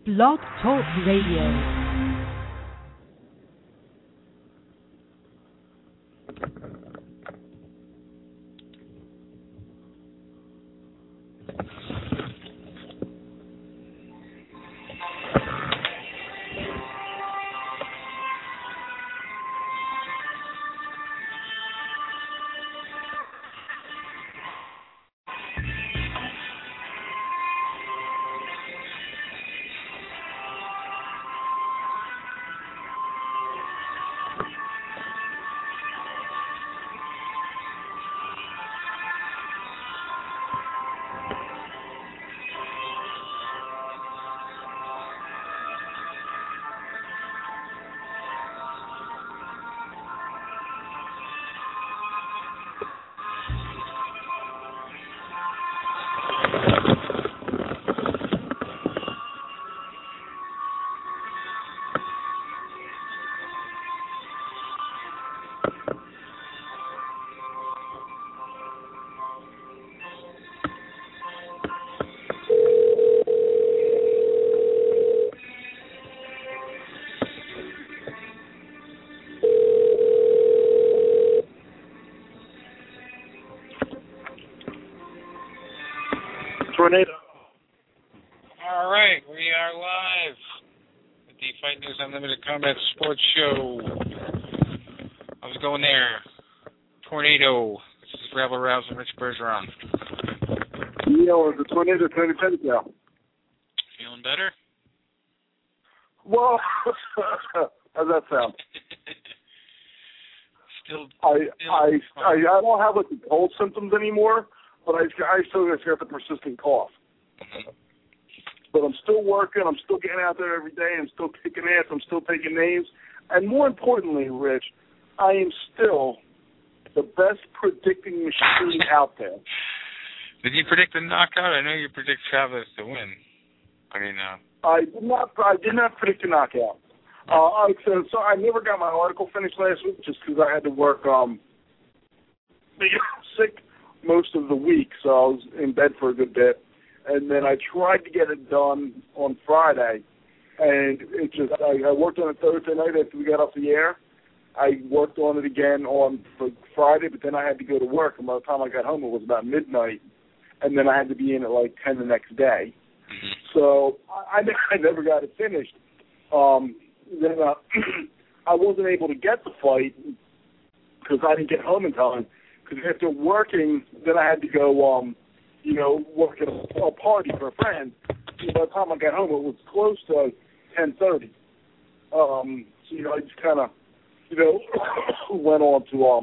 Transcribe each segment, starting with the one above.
Blog Talk Radio. Tornado. All right, we are live at the Fight News Unlimited Combat Sports Show. How's it going there? Tornado. This is Rebel Rouse and Rich Bergeron. Yo, the Tornado trying to tell you now. Feeling better? Well, how's that sound? I don't have like the cold symptoms anymore, but I still got the persistent cough. But I'm still working. I'm still getting out there every day. I'm still kicking ass. I'm still taking names. And more importantly, Rich, I am still the best predicting machine out there. Did you predict the knockout? I know you predict Chavez to win. I did not predict a knockout. So I never got my article finished last week just because I had to work sick most of the week, so I was in bed for a good bit. And then I tried to get it done on Friday, and I worked on it Thursday night after we got off the air. I worked on it again on Friday, but then I had to go to work, and by the time I got home, it was about midnight, and then I had to be in at like 10 the next day. So I never got it finished. Then I wasn't able to get the fight because I didn't get home in time. Because after working, then I had to go, work at a party for a friend. So by the time I got home, it was close to 10:30. So I just kind of, went on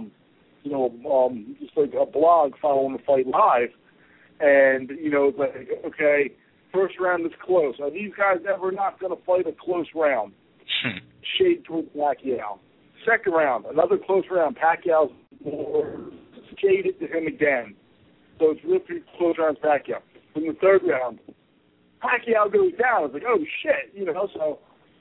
to, just like a blog following the fight live, and it's like, okay, first round is close. Are these guys ever not going to fight a close round? Shade towards Pacquiao. Second round, another close round. Pacquiao's more shaded to him again. So it's really pretty close rounds Pacquiao. In the third round, Pacquiao goes down. It's like, oh, shit, so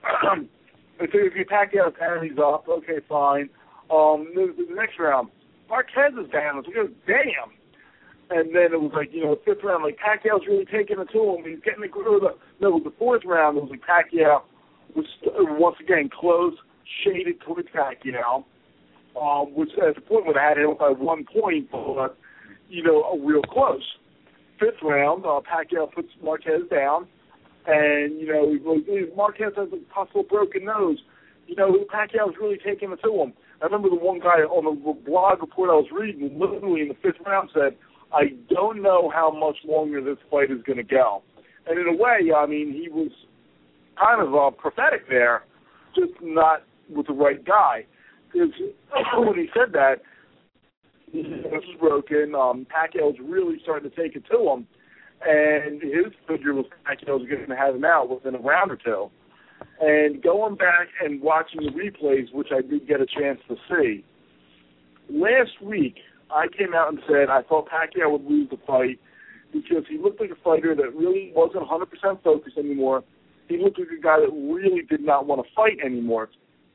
I figured if Pacquiao's down, he's up. Okay, fine. The next round, Marquez is down. It's like, oh, damn. And then it was like, fifth round, like Pacquiao's really taking it to him. He's getting the fourth round, it was like Pacquiao was once again close, shaded towards Pacquiao, which at the point would have had him by 1 point, but, real close. Fifth round, Pacquiao puts Marquez down, and, Marquez has a possible broken nose. Pacquiao's really taking it to him. I remember the one guy on the blog report I was reading, literally in the fifth round said, I don't know how much longer this fight is going to go. And in a way, he was kind of prophetic there, just not with the right guy. Because when he said that, his nose was broken, Pacquiao's really starting to take it to him, and his figure was Pacquiao's going to have him out within a round or two. And going back and watching the replays, which I did get a chance to see, last week, I came out and said I thought Pacquiao would lose the fight because he looked like a fighter that really wasn't 100% focused anymore. He looked like a guy that really did not want to fight anymore,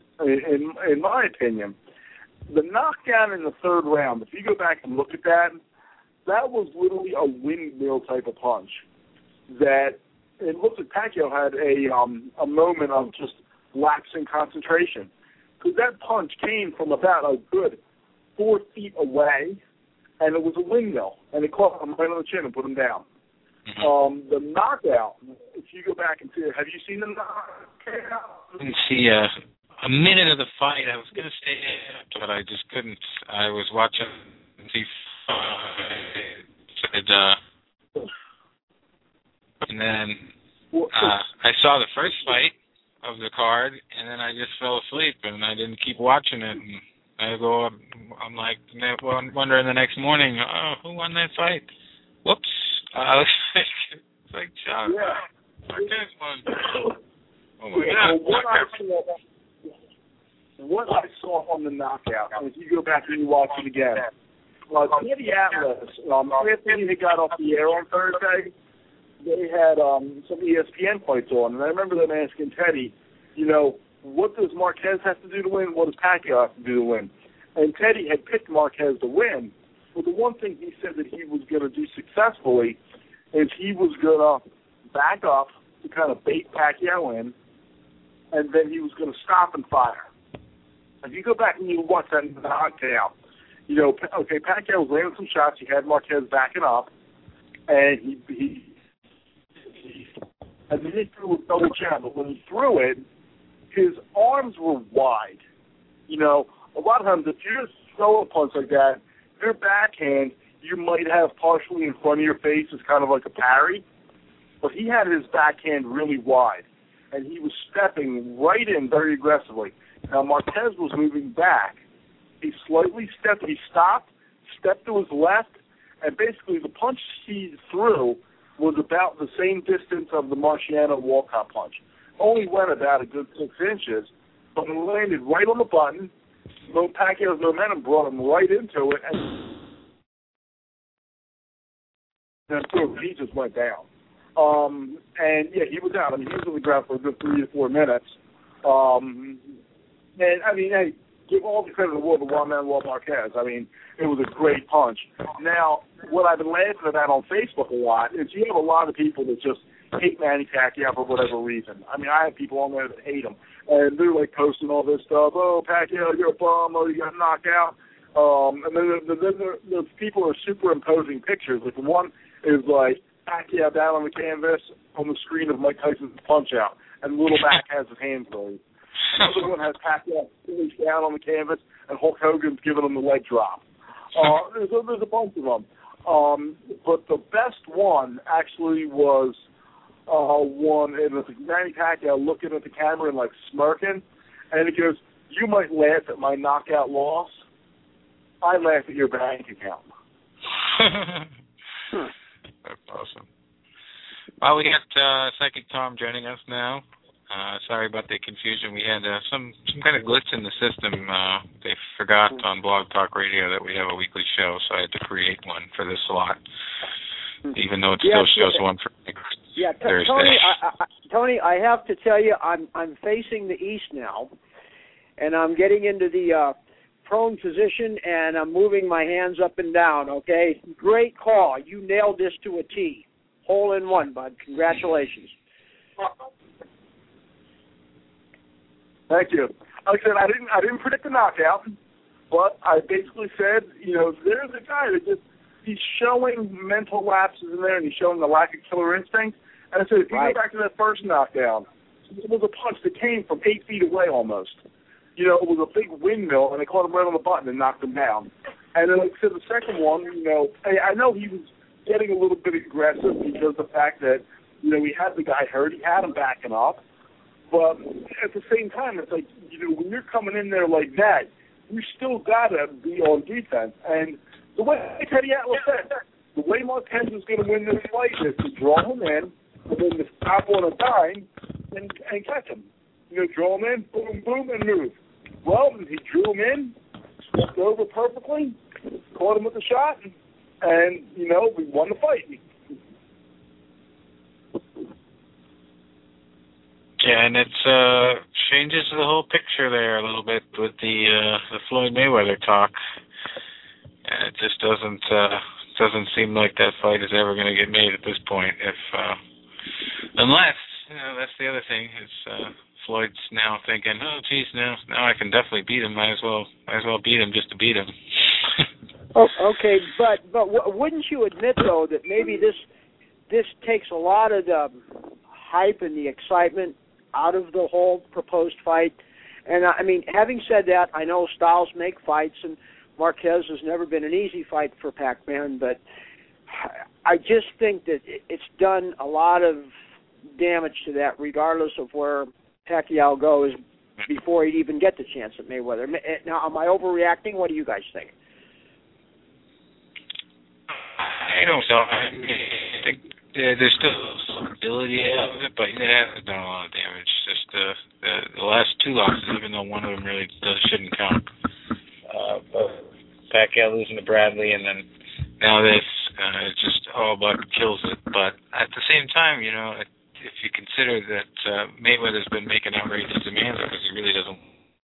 in my opinion. The knockdown in the third round, if you go back and look at that, that was literally a windmill type of punch that it looked like Pacquiao had a moment of just lapsing concentration. Because that punch came from about a good 4 feet away, and it was a windmill, and it caught him right on the chin and put him down. Mm-hmm. The knockout, if you go back and see it, have you seen the knockout? I didn't see a minute of the fight. I was going to stay there, but I just couldn't. I was watching the and then I saw the first fight of the card, and then I just fell asleep, and I didn't keep watching it. And I'm like, wondering the next morning, who won that fight? Whoops. I was like, John, Marquez won. Oh my God. What I saw on the knockout, if you go back and you watch it again, Teddy Atlas, after he got off the air on Thursday, they had some ESPN fights on, and I remember them asking Teddy, what does Marquez have to do to win? What does Pacquiao have to do to win? And Teddy had picked Marquez to win, but the one thing he said that he was going to do successfully is he was going to back up to kind of bait Pacquiao in, and then he was going to stop and fire. If you go back and you watch that knockout, Pacquiao was landing some shots. He had Marquez backing up, and he threw a double jab. But when he threw it, his arms were wide. A lot of times if you just throw a punch like that, your backhand you might have partially in front of your face as kind of like a parry, but he had his backhand really wide, and he was stepping right in very aggressively. Now, Marquez was moving back. He slightly stepped. He stopped, stepped to his left, and basically the punch he threw was about the same distance of the Marciano Walcott punch. Only went about a good 6 inches, but it landed right on the button. Pacquiao's momentum brought him right into it, and he just went down. He was out. He was on the ground for a good 3 to 4 minutes. Hey, give all the credit in the world to Juan Manuel Marquez. It was a great punch. Now, what I've been laughing about on Facebook a lot is you have a lot of people that just hate Manny Pacquiao for whatever reason. I have people on there that hate him, and they're like posting all this stuff. Oh, Pacquiao, you're a bum. Oh, you got knocked out. And then the people are superimposing pictures. Like one is like Pacquiao down on the canvas on the screen of Mike Tyson's Punch Out, and Little Mac has his hands raised. Another one has Pacquiao down on the canvas, and Hulk Hogan's giving him the leg drop. There's a bunch of them. But the best one actually was one, and it was Manny Pacquiao looking at the camera and like smirking, and he goes, "You might laugh at my knockout loss. I laugh at your bank account." That's awesome. Well, we got Psychic Tom joining us now. Sorry about the confusion. We had some kind of glitch in the system. They forgot on Blog Talk Radio that we have a weekly show, so I had to create one for this slot, even though it still shows one for Thursday. Tony, I have to tell you, I'm facing the east now, and I'm getting into the prone position, and I'm moving my hands up and down, okay? Great call. You nailed this to a T. Hole in one, bud. Congratulations. Thank you. Like I said, I didn't predict the knockout, but I basically said, there's a guy that he's showing mental lapses in there, and he's showing the lack of killer instinct. And I said, if you go back to that first knockdown, it was a punch that came from 8 feet away almost. It was a big windmill, and they caught him right on the button and knocked him down. And then, like I said, the second one, I know he was getting a little bit aggressive because of the fact that, he had the guy hurt. He had him backing up. But at the same time, it's like, when you're coming in there like that, you still got to be on defense. And the way Teddy Atlas said, the way Marquez is going to win this fight is to draw him in, and then to stop on a dime and catch him. Draw him in, boom, boom, and move. Well, he drew him in, stepped over perfectly, caught him with the shot, and, we won the fight. Yeah, and it changes the whole picture there a little bit with the Floyd Mayweather talk. And it just doesn't seem like that fight is ever going to get made at this point. If Unless, that's the other thing, is Floyd's now thinking, oh, geez, now I can definitely beat him. Might as well beat him just to beat him. Okay, but wouldn't you admit, though, that maybe this takes a lot of the hype and the excitement out of the whole proposed fight? And, I mean, having said that, I know styles make fights, and Marquez has never been an easy fight for Pac-Man, but I just think that it's done a lot of damage to that, regardless of where Pacquiao goes before he'd even get the chance at Mayweather. Now, am I overreacting? What do you guys think? I don't know. I think there's still some ability of it, but it hasn't done a lot of damage. Just the last two losses, even though one of them really shouldn't count. But Pacquiao losing to Bradley, and then now this, it's just all but kills it. But at the same time, if you consider that Mayweather's been making outrageous demands because he really doesn't.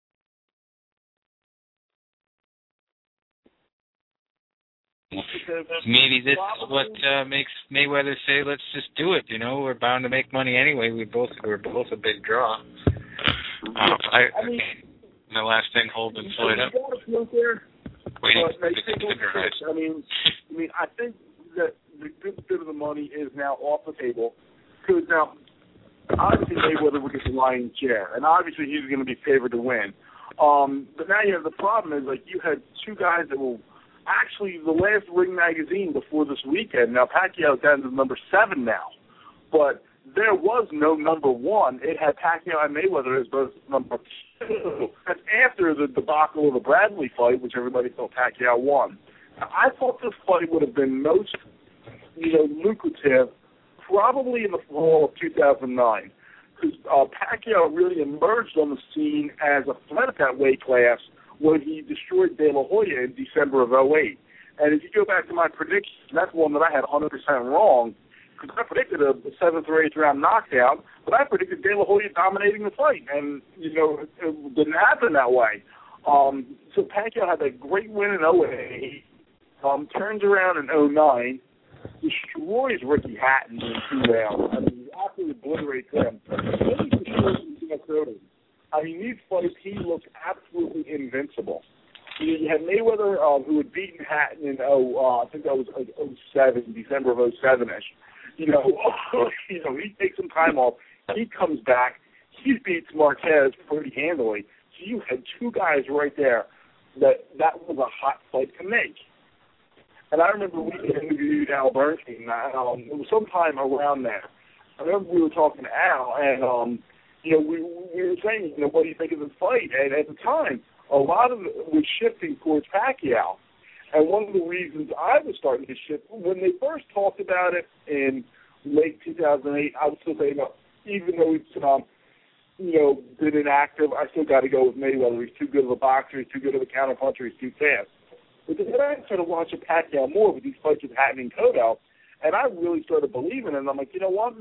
Maybe this is what makes Mayweather say, "Let's just do it." We're bound to make money anyway. We're both a big draw. I mean, the last thing holding Floyd up. Waiting for the finger. I mean, I think that the good bit of the money is now off the table because now, obviously Mayweather would get the lion's share, and obviously he's going to be favored to win. But now the problem is you had two guys that will. Actually, the last Ring magazine before this weekend, now Pacquiao's down to number 7 now, but there was no number 1. It had Pacquiao and Mayweather as both number 2. That's after the debacle of the Bradley fight, which everybody thought Pacquiao won. Now, I thought this fight would have been most, lucrative probably in the fall of 2009, because Pacquiao really emerged on the scene as a threat at that weight class when he destroyed De La Hoya in December of 2008. And if you go back to my prediction, that's one that I had 100% wrong, because I predicted a 7th or 8th round knockdown, but I predicted De La Hoya dominating the fight, and, it didn't happen that way. So Pacquiao had that great win in 2008, turns around in 2009, destroys Ricky Hatton in 2 rounds. I mean, he absolutely obliterates him. I mean, these fights, he looked absolutely invincible. You had Mayweather, who had beaten Hatton in, I think that was 2007, December of 2007-ish. He takes some time off. He comes back. He beats Marquez pretty handily. So you had two guys right there that was a hot fight to make. And I remember we interviewed Al Bernstein. It was sometime around there. I remember we were talking to Al, and we were saying, what do you think of this fight? And at the time, a lot of it was shifting towards Pacquiao. And one of the reasons I was starting to shift, when they first talked about it in late 2008, I was still saying, even though he's, been inactive, I still got to go with Mayweather. He's too good of a boxer. He's too good of a counterpuncher. He's too fast. But then I started watching Pacquiao more with these fights with Hatton and Cotto, and I really started believing it. And I'm like, what?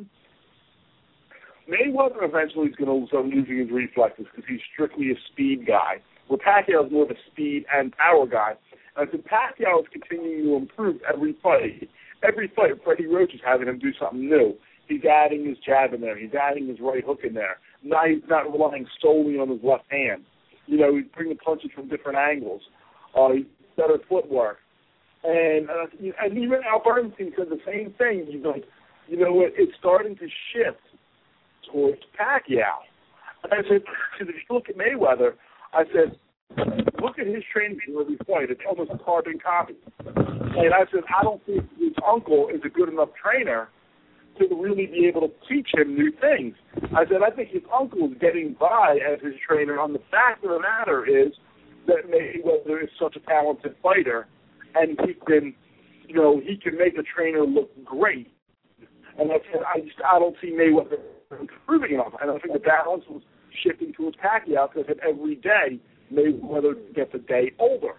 Mayweather eventually is going to start losing his reflexes because he's strictly a speed guy, where Pacquiao is more of a speed and power guy. And so Pacquiao is continuing to improve every fight. Every fight, Freddie Roach is having him do something new. He's adding his jab in there. He's adding his right hook in there. Now he's not relying solely on his left hand. He's bringing punches from different angles. He's better footwork. And even Al Bernstein said the same thing. He's like, it's starting to shift towards Pacquiao. And I said, because if you look at Mayweather, I said, look at his training for every fight. It's almost a carbon copy. And I said, I don't think his uncle is a good enough trainer to really be able to teach him new things. I said, I think his uncle is getting by as his trainer. On the fact of the matter is that Mayweather is such a talented fighter, and he can, he can make a trainer look great. And I said, I don't see Mayweather improving enough. And I think the balance was shifting towards Pacquiao because every day Mayweather gets a day older.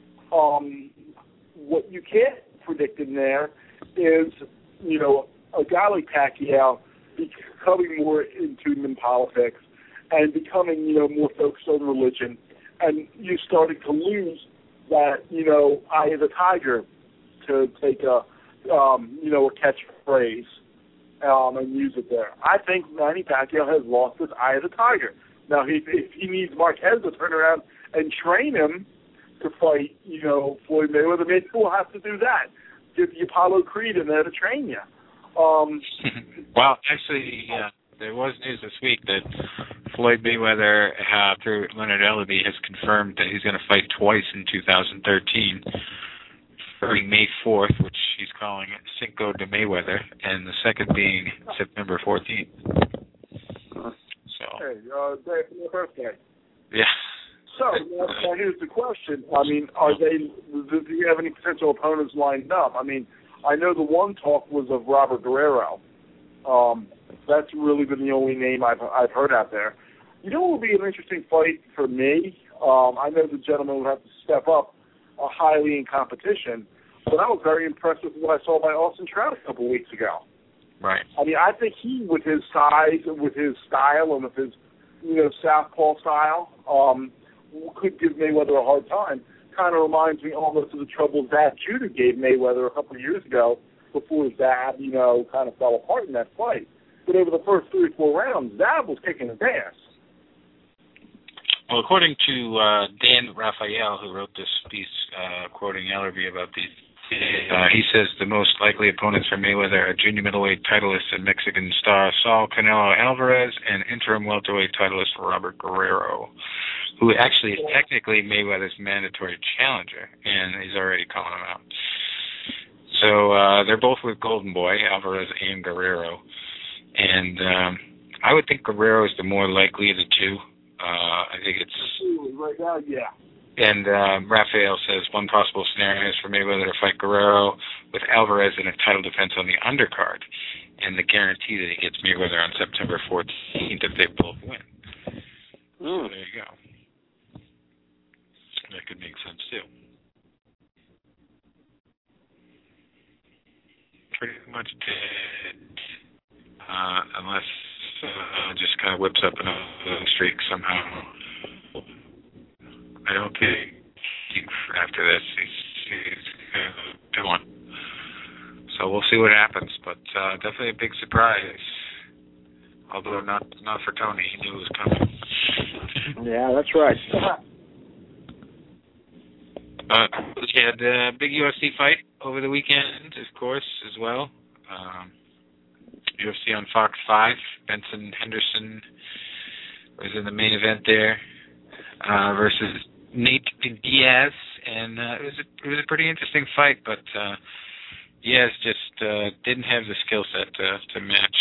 What you can't predict in there is, a guy like Pacquiao becoming more in tune in politics and becoming, more focused on religion, and you starting to lose that, eye of the tiger, to take a catchphrase. and use it there. I think Manny Pacquiao has lost his eye of the tiger. Now, if he needs Marquez to turn around and train him to fight, Floyd Mayweather, maybe we'll have to do that. Get the Apollo Creed in there to train you. Well, actually, there was news this week that Floyd Mayweather, through Leonard Ellaby, has confirmed that he's going to fight twice in 2013, starting May 4th, which he's calling Cinco de Mayweather, and the second being September 14th. Hey, day for my birthday. Yeah. So now here's the question. I mean, do you have any potential opponents lined up? I mean, I know the one talk was of Robert Guerrero. That's really been the only name I've heard out there. You know what would be an interesting fight for me? I know the gentleman would have to step up highly in competition, but I was very impressed with what I saw by Austin Trout a couple of weeks ago. Right. I mean, I think he, with his size and with his style and with his, southpaw style, could give Mayweather a hard time. Kind of reminds me almost of the trouble Zab Judah gave Mayweather a couple of years ago before Zab, kind of fell apart in that fight. But over the first 3 or 4 rounds, Zab was kicking his ass. Well, according to Dan Raphael, who wrote this piece quoting Ellaby about these, he says the most likely opponents for Mayweather are junior middleweight titleist and Mexican star Saul Canelo Alvarez and interim welterweight titleist Robert Guerrero, who actually is technically Mayweather's mandatory challenger, and he's already calling him out. So they're both with Golden Boy, Alvarez and Guerrero. And I would think Guerrero is the more likely of the two. I think it's... Right now, yeah. And Raphael says one possible scenario is for Mayweather to fight Guerrero with Alvarez in a title defense on the undercard, and the guarantee that he gets Mayweather on September 14th if they both win. So there you go. That could make sense too. Pretty much dead, unless just kind of whips up another streak somehow. I don't think after this he's going to one. So we'll see what happens, but definitely a big surprise. Although not for Tony, he knew it was coming. Yeah, that's right. We had a big UFC fight over the weekend, of course, as well. UFC on Fox 5. Benson Henderson was in the main event there versus Nate Diaz, and it was a pretty interesting fight, but Diaz just didn't have the skill set to match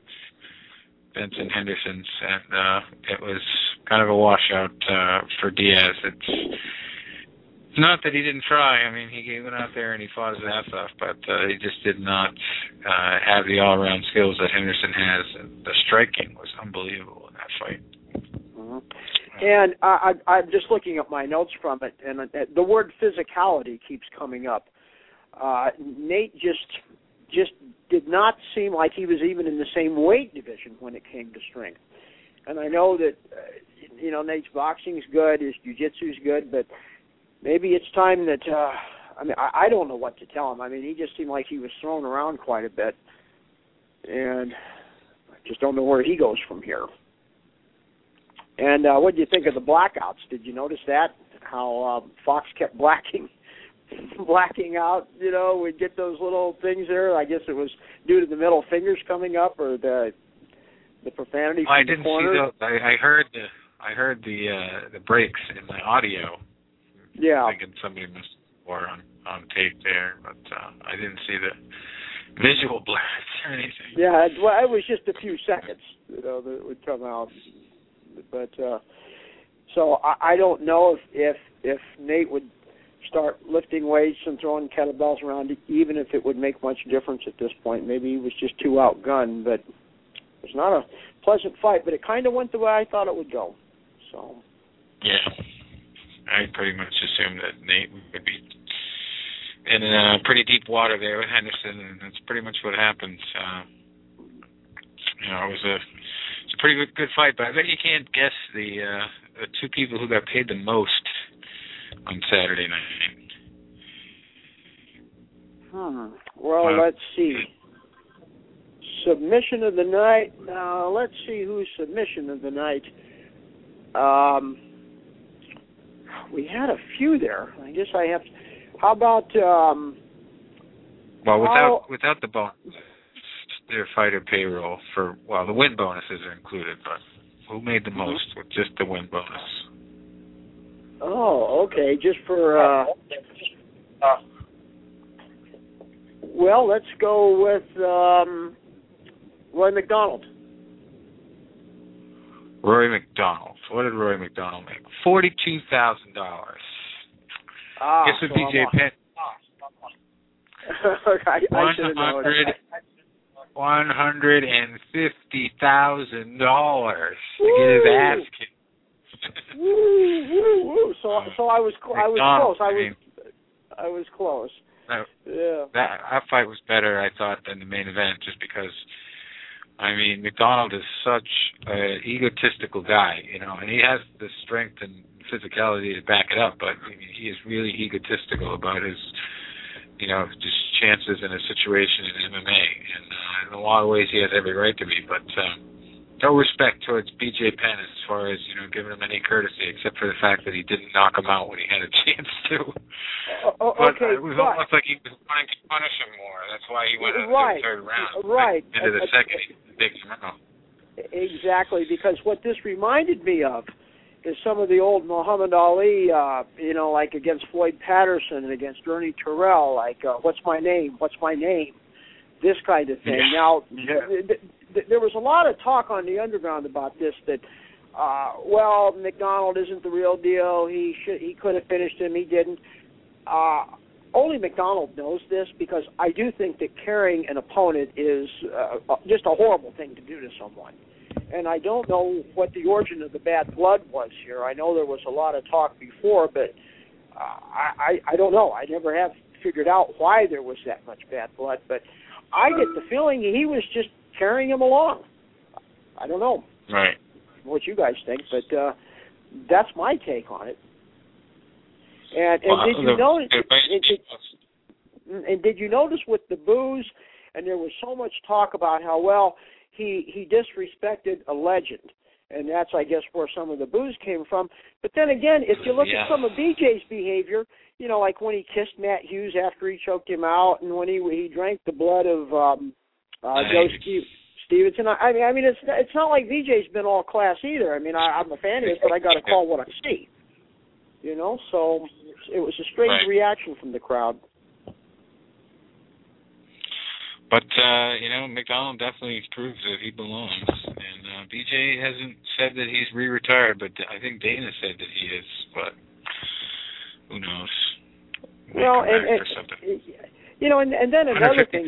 Benson Henderson's, and it was kind of a washout for Diaz. It's not that he didn't try. I mean, he went out there and he fought his ass off, but he just did not have the all-around skills that Henderson has, and the striking was unbelievable in that fight. And I'm just looking at my notes from it, and the word physicality keeps coming up. Nate just did not seem like he was even in the same weight division when it came to strength. And I know that, Nate's boxing's good, his jiu-jitsu's good, but maybe it's time that, I don't know what to tell him. I mean, he just seemed like he was thrown around quite a bit, and I just don't know where he goes from here. And what do you think of the blackouts? Did you notice that? How Fox kept blacking out, we'd get those little things there. I guess it was due to the middle fingers coming up or the profanity from the corner. I didn't see those. I heard the breaks in the audio. Yeah. I'm thinking somebody must have on tape there, but I didn't see the visual blasts or anything. Yeah, it was just a few seconds, that would come out. But so I don't know if Nate would start lifting weights and throwing kettlebells around, even if it would make much difference at this point. Maybe he was just too outgunned, but it was not a pleasant fight, but it kind of went the way I thought it would go. So. Yeah. I pretty much assumed that Nate would be in pretty deep water there with Henderson, and that's pretty much what happened. It was a pretty good fight, but I bet you can't guess the two people who got paid the most on Saturday night. Well, let's see. Submission of the night. Let's see who's submission of the night. We had a few there. I guess I have to. How about... without the bonus, their fighter payroll for... Well, the win bonuses are included, but who made the most with just the win bonus? Oh, okay. Just for... Well, let's go with Roy McDonald. Roy McDonald. What did Roy McDonald make? $42,000. Guess what BJ Penn? I should have known. $150,000 to get his ass kicked. Woo. So I was close. I was close. That fight was better, I thought, than the main event, just because. I mean, McDonald is such an egotistical guy, and he has the strength and physicality to back it up, but he is really egotistical about his, just chances in a situation in MMA. And in a lot of ways, he has every right to be, but no respect towards BJ Penn as far as, giving him any courtesy, except for the fact that he didn't knock him out when he had a chance to. But it was almost like he was wanting to punish him more. That's why he went into the third round. Right. Into the second, he digged him out. Exactly, because what this reminded me of is some of the old Muhammad Ali, like against Floyd Patterson and against Ernie Terrell, like, what's my name? This kind of thing. Yeah. Now, there was a lot of talk on the underground about this, that, McDonald isn't the real deal. He could have finished him. He didn't. Only McDonald knows this, because I do think that carrying an opponent is just a horrible thing to do to someone. And I don't know what the origin of the bad blood was here. I know there was a lot of talk before, but I don't know. I never have figured out why there was that much bad blood, but I get the feeling he was just carrying him along. I don't know what you guys think, but that's my take on it. And did you notice? And did you notice with the boos? And there was so much talk about how he disrespected a legend, and that's, I guess, where some of the boos came from. But then again, if you look at some of BJ's behavior, like when he kissed Matt Hughes after he choked him out, and when he drank the blood of Joe Stevenson. I mean, it's not like BJ's been all class either. I mean, I'm a fan of it, but I got to call what I see. So it was a strange reaction from the crowd. But, McDonald definitely proves that he belongs. And BJ hasn't said that he's re-retired, but I think Dana said that he is. But who knows? Well, and then another thing.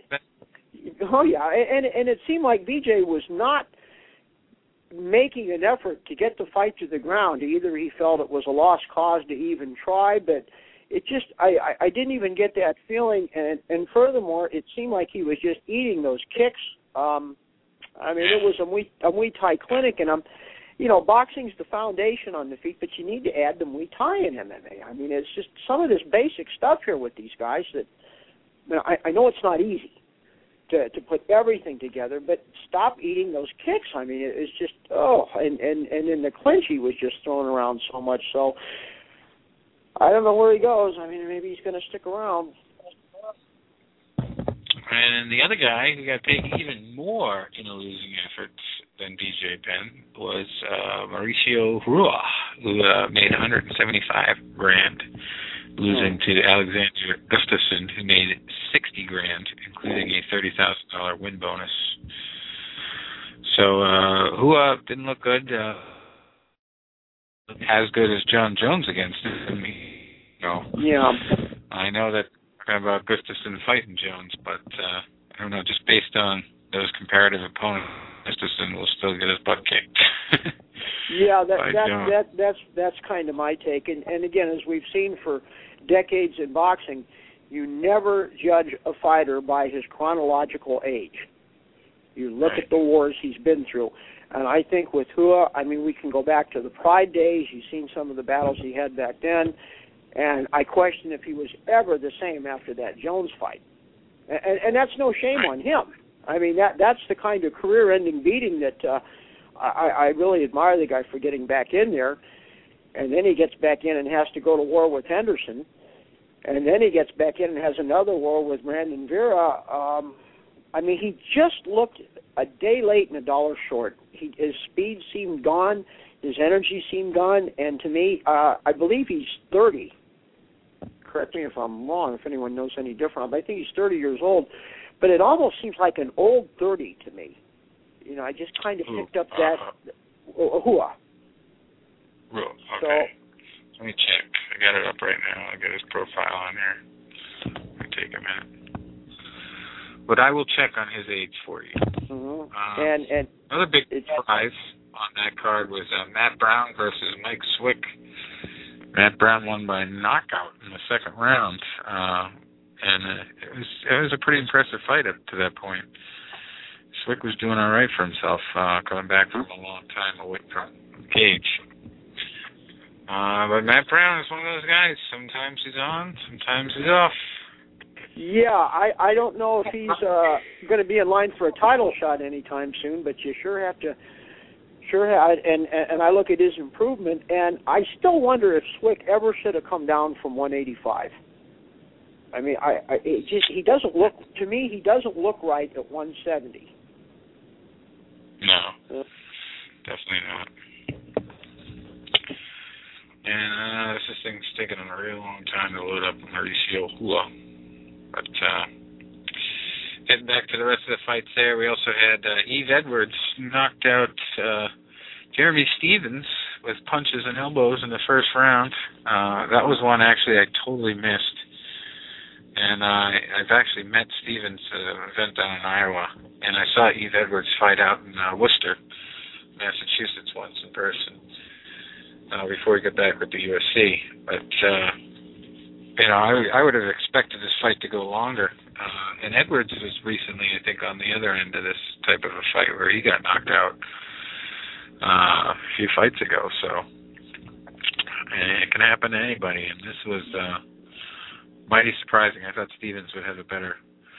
And it seemed like BJ was not making an effort to get the fight to the ground. Either he felt it was a lost cause to even try, but it just, I didn't even get that feeling. And furthermore, it seemed like he was just eating those kicks. It was a Muay Thai clinic, and boxing's the foundation on the feet, but you need to add the Muay Thai in MMA. I mean, it's just some of this basic stuff here with these guys that, I know it's not easy to put everything together, but stop eating those kicks. I mean, it's just, and in the clinch he was just throwing around so much. So I don't know where he goes. I mean, maybe he's going to stick around. And the other guy who got paid even more in a losing effort than BJ Penn was Mauricio Rua, who made $175,000, losing to Alexander Gustafsson, who made $60,000, including a $30,000 win bonus. So Rua didn't look good, as good as John Jones against him. Yeah. I know that about Gustafsson fighting Jones, but I don't know, just based on those comparative opponents, Gustafsson will still get his butt kicked. Yeah, that's kind of my take. And again, as we've seen for decades in boxing, you never judge a fighter by his chronological age. You look at the wars he's been through. And I think with Rua, we can go back to the Pride days. You've seen some of the battles he had back then. And I question if he was ever the same after that Jones fight. And that's no shame on him. I mean, that's the kind of career-ending beating that I really admire the guy for getting back in there. And then he gets back in and has to go to war with Henderson. And then he gets back in and has another war with Brandon Vera. I mean, he just looked a day late and a dollar short. His speed seemed gone. His energy seemed gone. And to me, I believe he's 30. Correct me if I'm wrong, if anyone knows any different. I think he's 30 years old. But it almost seems like an old 30 to me. You know, I just kind of picked up that. Ahua. Okay. Let me check. I got it up right now. I got his profile on here. It'll take a minute. But I will check on his age for you. Mm-hmm. And another big prize on that card was Matt Brown versus Mike Swick. Matt Brown won by knockout in the second round. And it was a pretty impressive fight up to that point. Swick was doing all right for himself, coming back from a long time away from the cage. But Matt Brown is one of those guys. Sometimes he's on, sometimes he's off. Yeah, I don't know if he's going to be in line for a title shot anytime soon, but you sure have. And I look at his improvement, and I still wonder if Swick ever should have come down from 185. I mean, he doesn't look, to me, he doesn't look right at 170. No, definitely not. And this thing's taking a real long time to load up Mauricio Hua. But getting back to the rest of the fights there, we also had Yves Edwards knocked out Jeremy Stephens with punches and elbows in the first round. That was one actually I totally missed. And I've actually met Stephens at an event down in Iowa, and I saw Yves Edwards fight out in Worcester, Massachusetts once in person before he got back with the UFC. But, I would have expected this fight to go longer. And Edwards was recently, I think, on the other end of this type of a fight where he got knocked out a few fights ago. So it can happen to anybody, and this was mighty surprising. I thought Stephens would have a better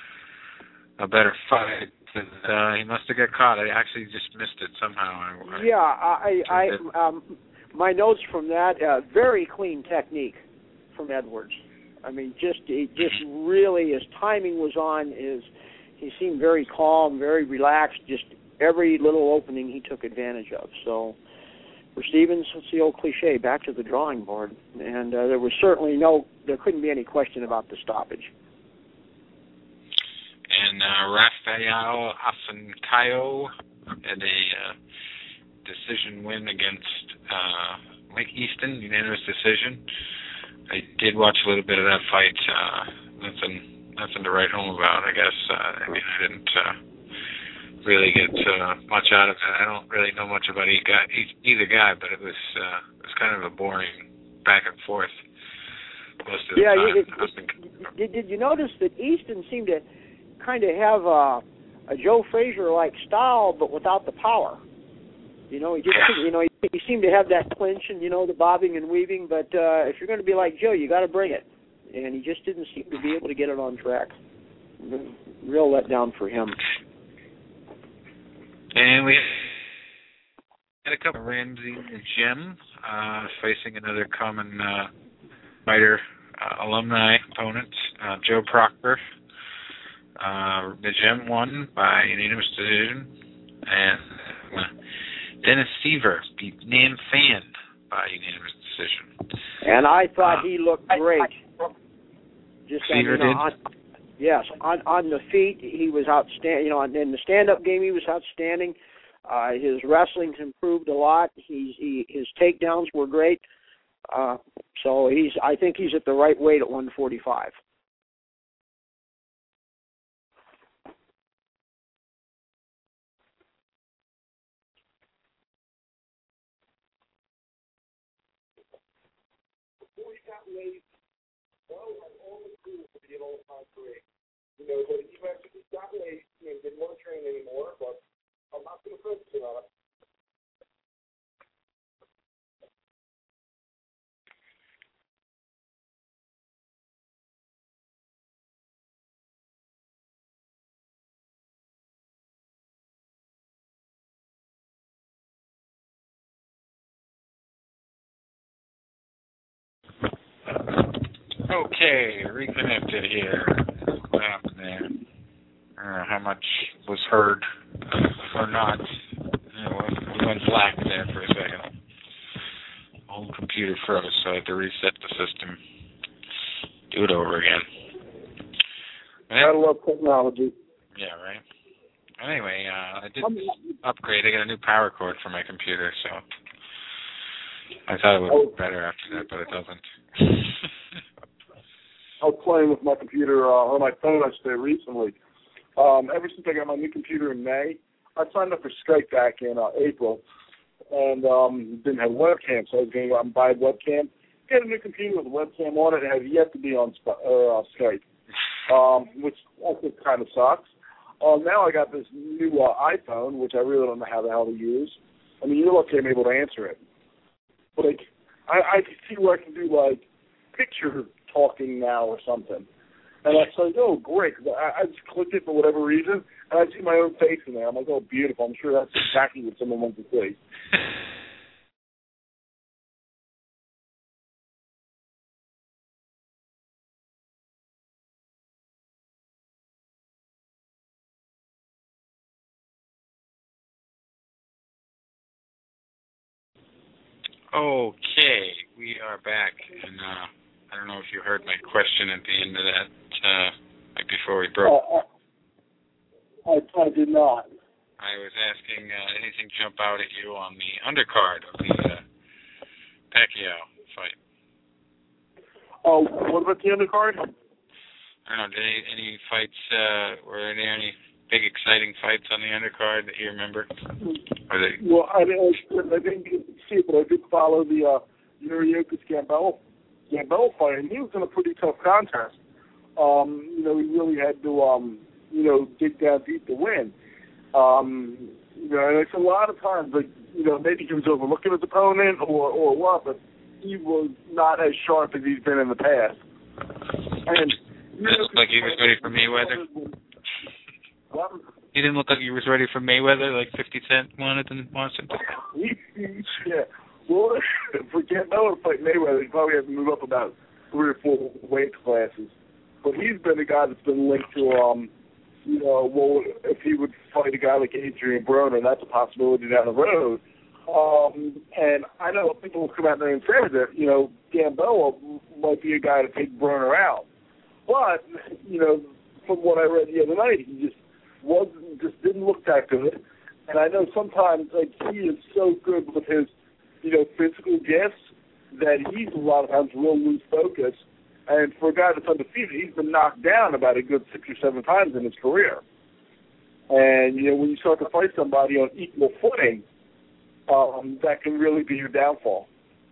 fight. He must have got caught. I actually just missed it somehow. My notes from that, very clean technique from Edwards. I mean, just really, his timing was on. He seemed very calm, very relaxed. Just every little opening he took advantage of. So for Stephens, it's the old cliche, back to the drawing board. And there was certainly there couldn't be any question about the stoppage. And Rafael Afancayo had a decision win against Mike Easton, unanimous decision. I did watch a little bit of that fight. Nothing to write home about, I guess. I didn't really get much out of it. I don't really know much about either guy, but it was kind of a boring back and forth most of the time. Did you notice that Easton seemed to kind of have a Joe Frazier-like style, but without the power? He seemed to have that clinch and, the bobbing and weaving, but if you're going to be like Joe, you got to bring it. And he just didn't seem to be able to get it on track. Real letdown for him. And we had a couple of Ramsey and Jim facing another common fighter alumni opponent, Joe Proctor. The Jim won by unanimous decision, and Dennis Seaver beat Nam Phan by unanimous decision. And I thought he looked great. Seaver did? Yes, on the feet, he was outstanding. In the stand-up game, he was outstanding. His wrestling's improved a lot. His takedowns were great. So I think he's at the right weight at 145. But he actually got late and didn't want to train anymore, but I'm not going to focus on it. Okay, reconnected here. What happened there? I don't know how much was heard or not. We went black there for a second. The whole computer froze, so I had to reset the system. Do it over again. I love technology. Yeah, right. Anyway, I did upgrade. I got a new power cord for my computer, so I thought it would look better after that, but it doesn't. I was playing with my computer on my phone, I should say, recently. Ever since I got my new computer in May, I signed up for Skype back in April, and didn't have a webcam, so I was going to go out and buy a webcam. Get a new computer with a webcam on it, and have yet to be on Skype, which also kind of sucks. Now I got this new iPhone, which I really don't know how the hell to use. I mean, you're lucky I'm able to answer it. But I can see where I can do, like, picture talking now or something. And I was like, oh, great. I just clicked it for whatever reason, and I see my own face in there. I'm like, oh, beautiful. I'm sure that's exactly what someone wants to see. Okay, we are back, and I don't know if you heard my question at the end of that, like before we broke. I did not. I was asking, anything jump out at you on the undercard of the Pacquiao fight? Oh, what about the undercard? I don't know, did any fights, were there any big exciting fights on the undercard that you remember? Well, I didn't see it, but I did follow the Yuriorkis Gamboa fight, and he was in a pretty tough contest. He really had to, dig down deep to win. And it's a lot of times, maybe he was overlooking his opponent or what, but he was not as sharp as he's been in the past. And like he was ready for Mayweather? What? He didn't look like he was ready for Mayweather, like 50 Cent wanted him. Yeah. Well, for Gamboa to fight Mayweather, he probably has to move up about 3 or 4 weight classes. But he's been a guy that's been linked to, if he would fight a guy like Adrian Broner, that's a possibility down the road. And I know people will come out there and say that, Gamboa might be a guy to take Broner out. But, from what I read the other night, he just didn't look that good. And I know sometimes, he is so good with his, physical gifts that he's a lot of times real loose focus. And for a guy that's undefeated, he's been knocked down about a good 6 or 7 times in his career. And, when you start to fight somebody on equal footing, that can really be your downfall.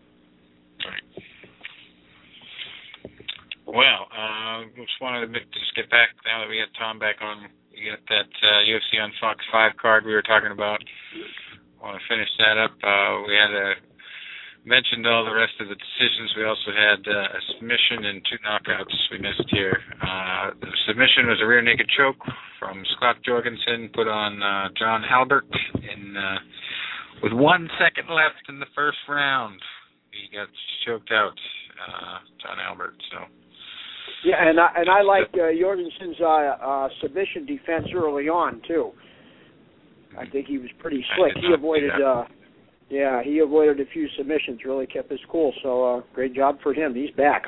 Well, just wanted to just get back, now that we got Tom back on, we got that UFC on Fox 5 card we were talking about. I want to finish that up. We had mentioned all the rest of the decisions. We also had a submission and 2 knockouts we missed here. The submission was a rear naked choke from Scott Jorgensen, put on John Albert with 1 second left in the first round. He got choked out, John Albert. So. Yeah, and I like Jorgensen's submission defense early on too. I think he was pretty slick. He avoided, he avoided a few submissions. Really kept his cool. So great job for him. He's back.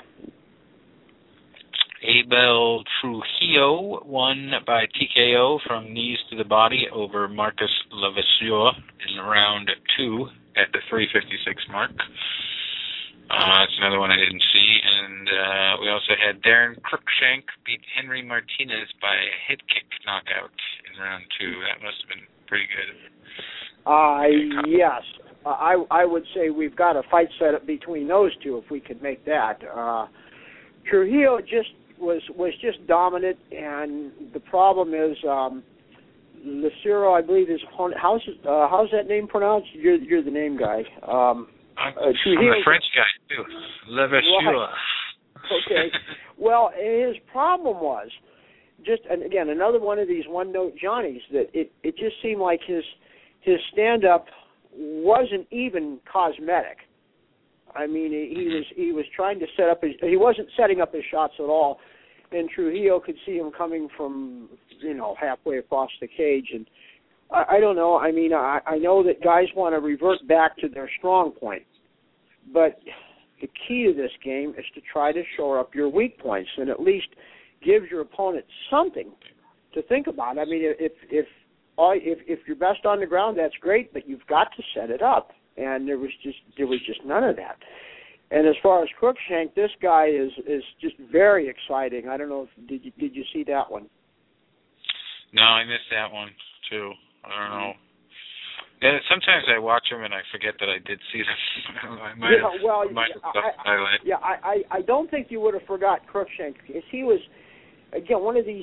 Abel Trujillo won by TKO from knees to the body over Marcus Levasseur in round 2 at the 3:56 mark. That's another one I didn't see. And we also had Darren Cruikshank beat Henry Martinez by a head kick knockout in round 2. That must have been pretty good. Yes. I would say we've got a fight set up between those two if we could make that. Trujillo was just dominant, and the problem is Lucero, I believe, is how's that name pronounced? You're the name guy. I'm a French guy too. Levasseur. Right. Okay. Well, his problem was and again, another one of these one-note Johnnies that it just seemed like his stand-up wasn't even cosmetic. I mean, he was trying to set up he wasn't setting up his shots at all, and Trujillo could see him coming from, halfway across the cage. And I don't know. I mean, I know that guys want to revert back to their strong point, but the key to this game is to try to shore up your weak points and at least give your opponent something to think about. I mean, if you're best on the ground, that's great, but you've got to set it up. And there was just none of that. And as far as Cruikshank, this guy is just very exciting. I don't know did you see that one? No, I missed that one too. I don't know. Yeah, sometimes I watch them and I forget that I did see them. I don't think you would have forgot Cruikshank. He was, again, one of these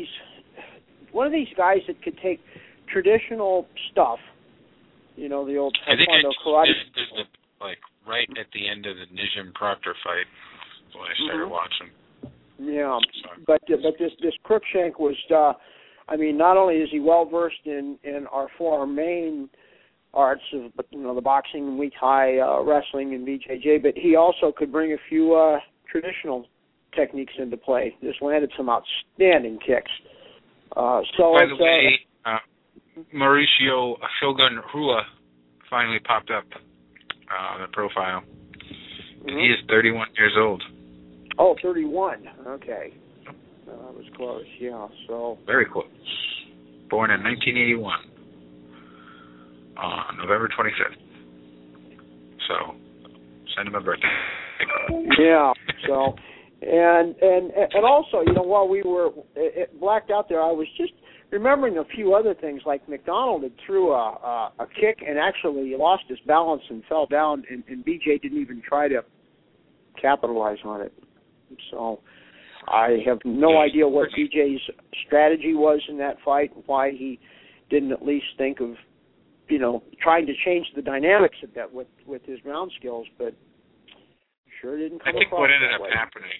guys that could take traditional stuff, the old Taekwondo karate. This like right at the end of the Nijim Proctor fight when I started watching. Yeah, but this Cruikshank was, not only is he well versed in our four main arts of the boxing, Muay Thai, wrestling, and BJJ, but he also could bring a few traditional techniques into play. Just landed some outstanding kicks. By the way, Mauricio Shogun Rua finally popped up on the profile. And he is 31 years old. Oh, 31. Okay. That was close, yeah. So very close. Born in 1981 on November 25th. So, send him a birthday. Yeah, so, and also, while we were blacked out there, I was just remembering a few other things, like McDonald had threw a kick and actually lost his balance and fell down, and BJ didn't even try to capitalize on it. So I have no idea what BJ's strategy was in that fight, why he didn't at least think of, trying to change the dynamics a bit with his ground skills, but sure didn't come across. I think what ended up way. happening,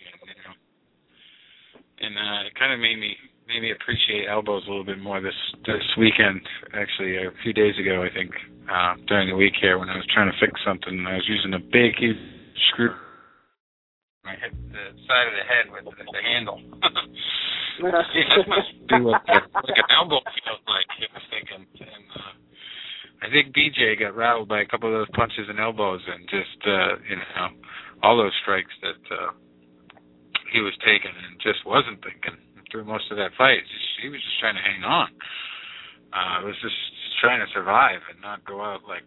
and it kind of made me appreciate elbows a little bit more this weekend. Actually, a few days ago, I think, during the week here, when I was trying to fix something, I was using a big, huge screw. I hit the side of the head with the handle. This must be what an elbow feels like, I was thinking. And I think BJ got rattled by a couple of those punches and elbows, and just, all those strikes that he was taking and just wasn't thinking through most of that fight. He was just trying to hang on. It was just trying to survive and not go out like,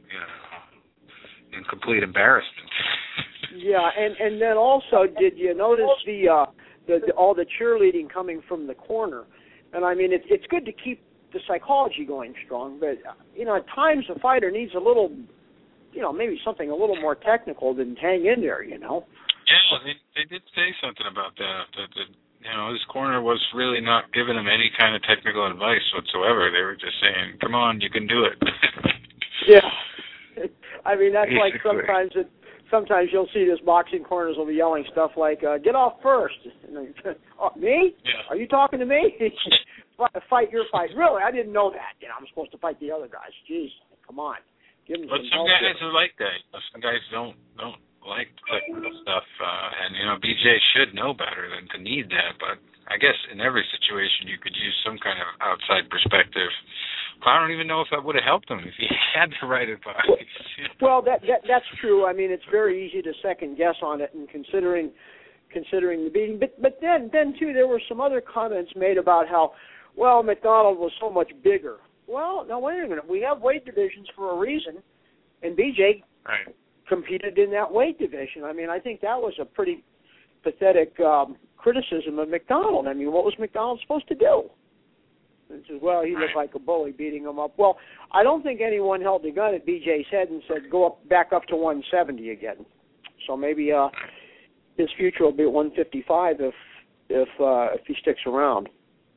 in complete embarrassment. Yeah, and then also, did you notice all the cheerleading coming from the corner? And I mean, it's good to keep the psychology going strong, but at times a fighter needs a little, maybe something a little more technical than hang in there. Yeah, they did say something about that. His corner was really not giving him any kind of technical advice whatsoever. They were just saying, "Come on, you can do it." Yeah, I mean that's basically. Like sometimes you'll see this boxing corners will be yelling stuff like, "Get off first." Me? Yeah. Are you talking to me? Fight your fight. Really? I didn't know that. I'm supposed to fight the other guys. Jeez, come on. Give them but some guys are like that. Some guys don't like technical stuff, and BJ should know better than to need that. But I guess in every situation you could use some kind of outside perspective. I don't even know if that would have helped him if he had the right advice. Well, that's true. I mean, it's very easy to second guess on it, and considering the beating. But then too, there were some other comments made about how, well, McDonald was so much bigger. Well, now wait a minute. We have weight divisions for a reason, and BJ competed in that weight division. I mean, I think that was a pretty pathetic criticism of McDonald. I mean, what was McDonald supposed to do? And says, well, he looked like a bully beating him up. Well, I don't think anyone held a gun at BJ's head and said, go back up to 170 again. So maybe his future will be at 155 if he sticks around.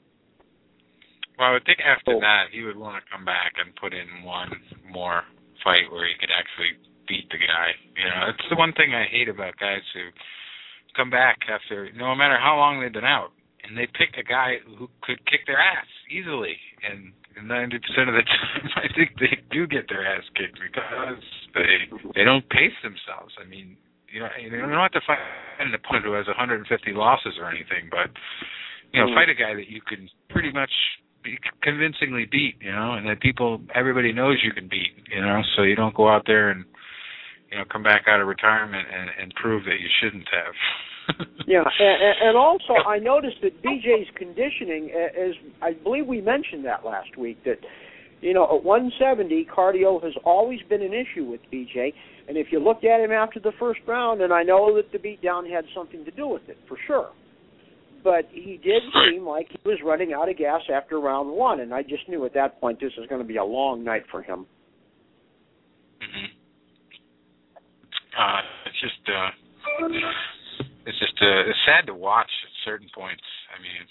Well, I would think after that he would want to come back and put in one more fight where he could actually beat the guy. It's the one thing I hate about guys who come back after, no matter how long they've been out, and they pick a guy who could kick their ass easily. And 90% of the time, I think they do get their ass kicked because they they don't pace themselves. I mean, you don't have to fight an opponent who has 150 losses or anything, but fight a guy that you can pretty much be convincingly beat, and that everybody knows you can beat, so you don't go out there and come back out of retirement and prove that you shouldn't have. Yeah, and also I noticed that BJ's conditioning, as I believe we mentioned that last week, that at 170, cardio has always been an issue with BJ. And if you looked at him after the first round, and I know that the beatdown had something to do with it, for sure, but he did seem like he was running out of gas after round one, and I just knew at that point this was going to be a long night for him. Mm-hmm. It's sad to watch at certain points. I mean,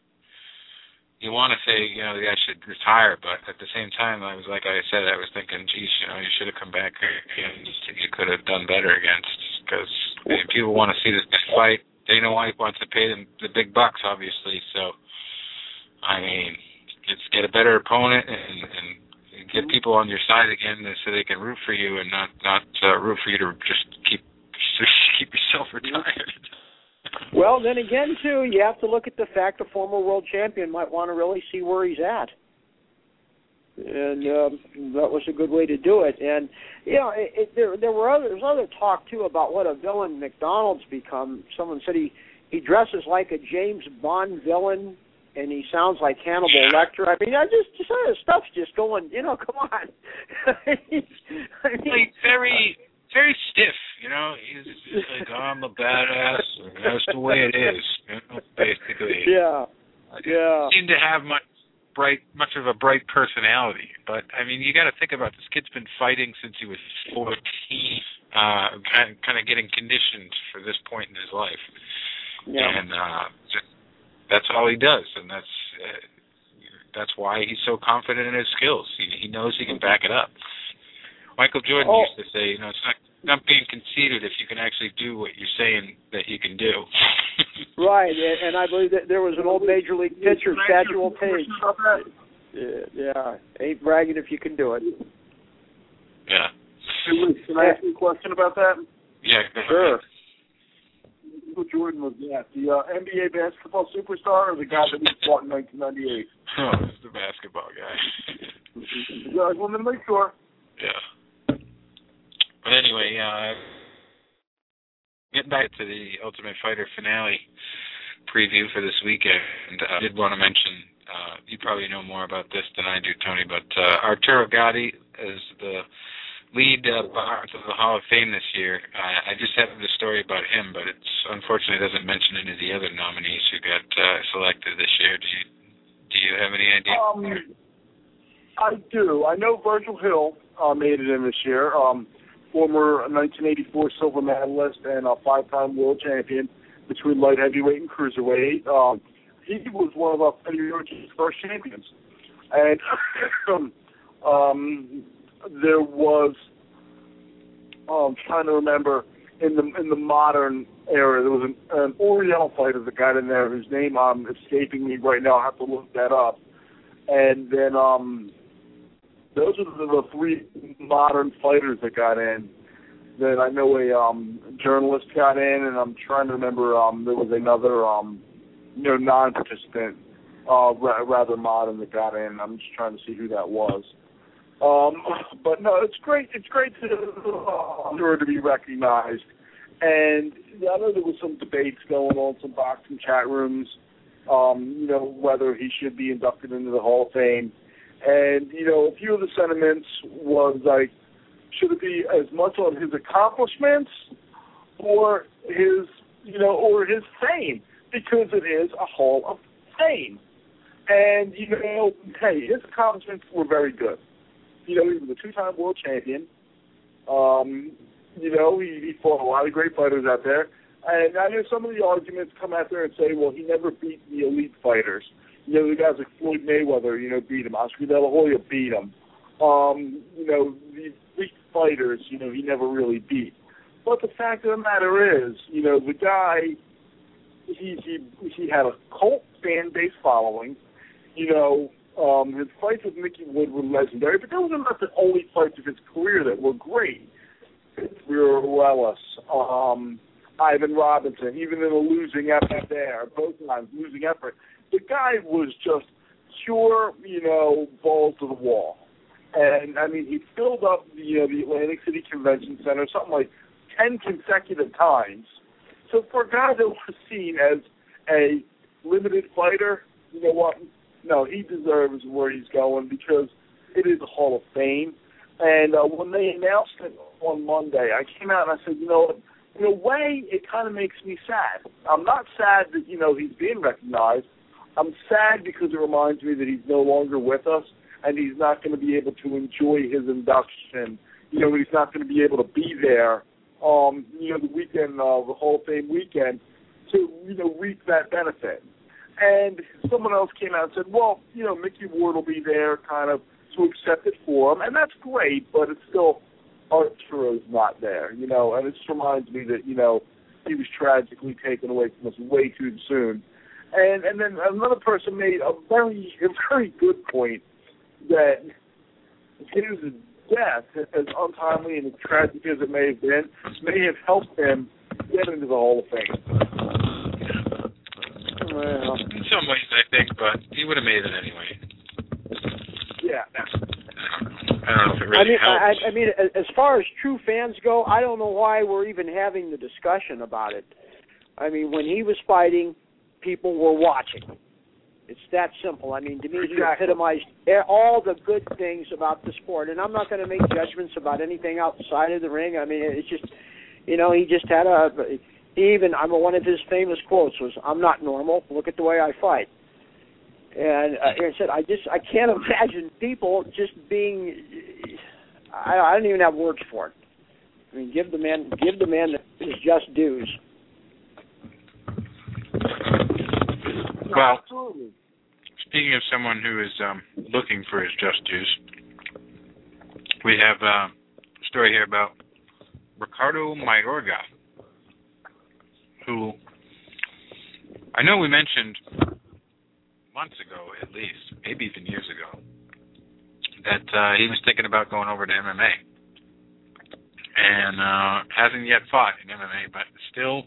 you want to say, the guy should retire, but at the same time, I was thinking, geez, you should have come back and you could have done better against, because people want to see this guy fight. They know why he wants to pay them the big bucks, obviously. So, I mean, just get a better opponent and get people on your side again so they can root for you and not root for you to just keep yourself retired. Well, then again, too, you have to look at the fact the former world champion might want to really see where he's at. And that was a good way to do it. And, there's other talk, too, about what a villain McDonald's become. Someone said he dresses like a James Bond villain, and he sounds like Hannibal Lecter. I mean, just some of the stuff's just going, come on. I mean, very stiff, He's just like, I'm a badass, and that's the way it is, basically. Yeah. He seemed to have much of a bright personality, but I mean, you got to think about this kid's been fighting since he was 14, kind of getting conditioned for this point in his life, and that's all he does, and that's why he's so confident in his skills. He knows he can back it up. Michael Jordan used to say, it's not being conceited if you can actually do what you're saying that you can do. Right, and I believe that there was an old Major League pitcher, Satchel Paige. Yeah, ain't bragging if you can do it. Yeah. Can I ask you a question about that? Yeah, sure. Michael Jordan was that the NBA basketball superstar or the guy that we fought in 1998? Oh, it's the basketball guy. Yeah, I wanted to make sure. Yeah. But anyway, getting back to the Ultimate Fighter finale preview for this weekend, I did want to mention, you probably know more about this than I do, Tony, but Arturo Gatti is the lead boxer to the Hall of Fame this year. I just have the story about him, but it's unfortunately doesn't mention any of the other nominees who got selected this year. Do you have any idea? I do. I know Virgil Hill made it in this year. Former 1984 silver medalist and a 5-time world champion between light heavyweight and cruiserweight. He was one of our Fighting first champions. And there was, trying to remember, in the modern era, there was an Oriental fighter that got in there whose name escaping me right now. I have to look that up. And then those are the three modern fighters that got in. Then I know a journalist got in, and I'm trying to remember there was another non-participant, rather modern, that got in. I'm just trying to see who that was. But no, it's great. It's great to be recognized. And I know there was some debates going on, some boxing chat rooms, whether he should be inducted into the Hall of Fame. And, a few of the sentiments was like, should it be as much on his accomplishments or his fame? Because it is a Hall of Fame. And, hey, his accomplishments were very good. He was a 2-time world champion. He fought a lot of great fighters out there. And I know some of the arguments come out there and say, well, he never beat the elite fighters. The guys like Floyd Mayweather, beat him. Oscar De La Hoya beat him. The elite fighters, he never really beat. But the fact of the matter is, the guy, he had a cult fan base following. His fights with Mickey Wood were legendary, but those are not the only fights of his career that were great. Ruelas, Ivan Robinson, even in a losing effort there, both times losing effort. The guy was just pure, balls to the wall. And, I mean, he filled up the Atlantic City Convention Center something like 10 consecutive times. So for a guy that was seen as a limited fighter, you know what? No, he deserves where he's going because it is a Hall of Fame. And when they announced it on Monday, I came out and I said, in a way, it kind of makes me sad. I'm not sad that, he's being recognized. I'm sad because it reminds me that he's no longer with us and he's not going to be able to enjoy his induction. He's not going to be able to be there, the weekend, the Hall of Fame weekend, to, reap that benefit. And someone else came out and said, well, Mickey Ward will be there kind of to accept it for him, and that's great, but it's still Arturo's not there, and it just reminds me that, he was tragically taken away from us way too soon. And then another person made a very good point that his death, as untimely and as tragic as it may have been, may have helped him get into the Hall of Fame. Well, in some ways, I think, but he would have made it anyway. Yeah. I don't know if it really helps. I mean, as far as true fans go, I don't know why we're even having the discussion about it. I mean, when he was fighting, people were watching. It's that simple. I mean, to me, he epitomized all the good things about the sport. And I'm not going to make judgments about anything outside of the ring. I mean, it's just, he just had one of his famous quotes was, "I'm not normal. Look at the way I fight." And Aaron said, I can't imagine people just being, I don't even have words for it. I mean, give the man his just dues. Well, speaking of someone who is looking for his just dues, we have a story here about Ricardo Mayorga, who I know we mentioned months ago, at least, maybe even years ago, that he was thinking about going over to MMA. And hasn't yet fought in MMA, but still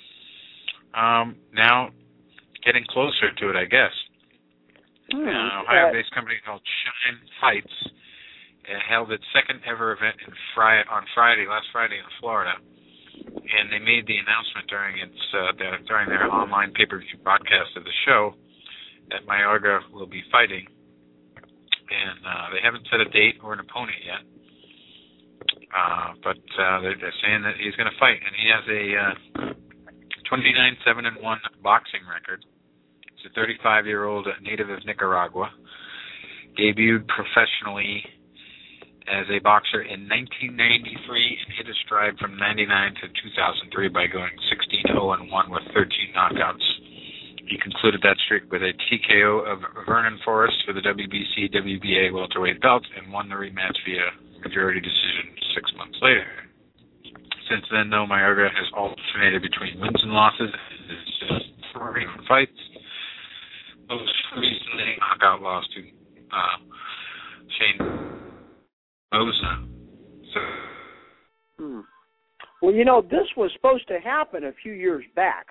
now getting closer to it, I guess. An Ohio-based company called Shine Fights held its second ever event last Friday in Florida. And they made the announcement during their online pay-per-view broadcast of the show that Mayorga will be fighting, and they haven't set a date or an opponent yet, but they're saying that he's going to fight, and he has a 29-7-1 boxing record. He's a 35-year-old native of Nicaragua, debuted professionally as a boxer in 1993 and hit a stride from 99 to 2003 by going 16-0-1 with 13 knockouts. He concluded that streak with a TKO of Vernon Forrest for the WBC WBA welterweight belt and won the rematch via majority decision 6 months later. Since then, though, Mayorga has alternated between wins and losses and has just 3 fights. Most recently, knockout loss to Shane Mosa. Well, this was supposed to happen a few years back.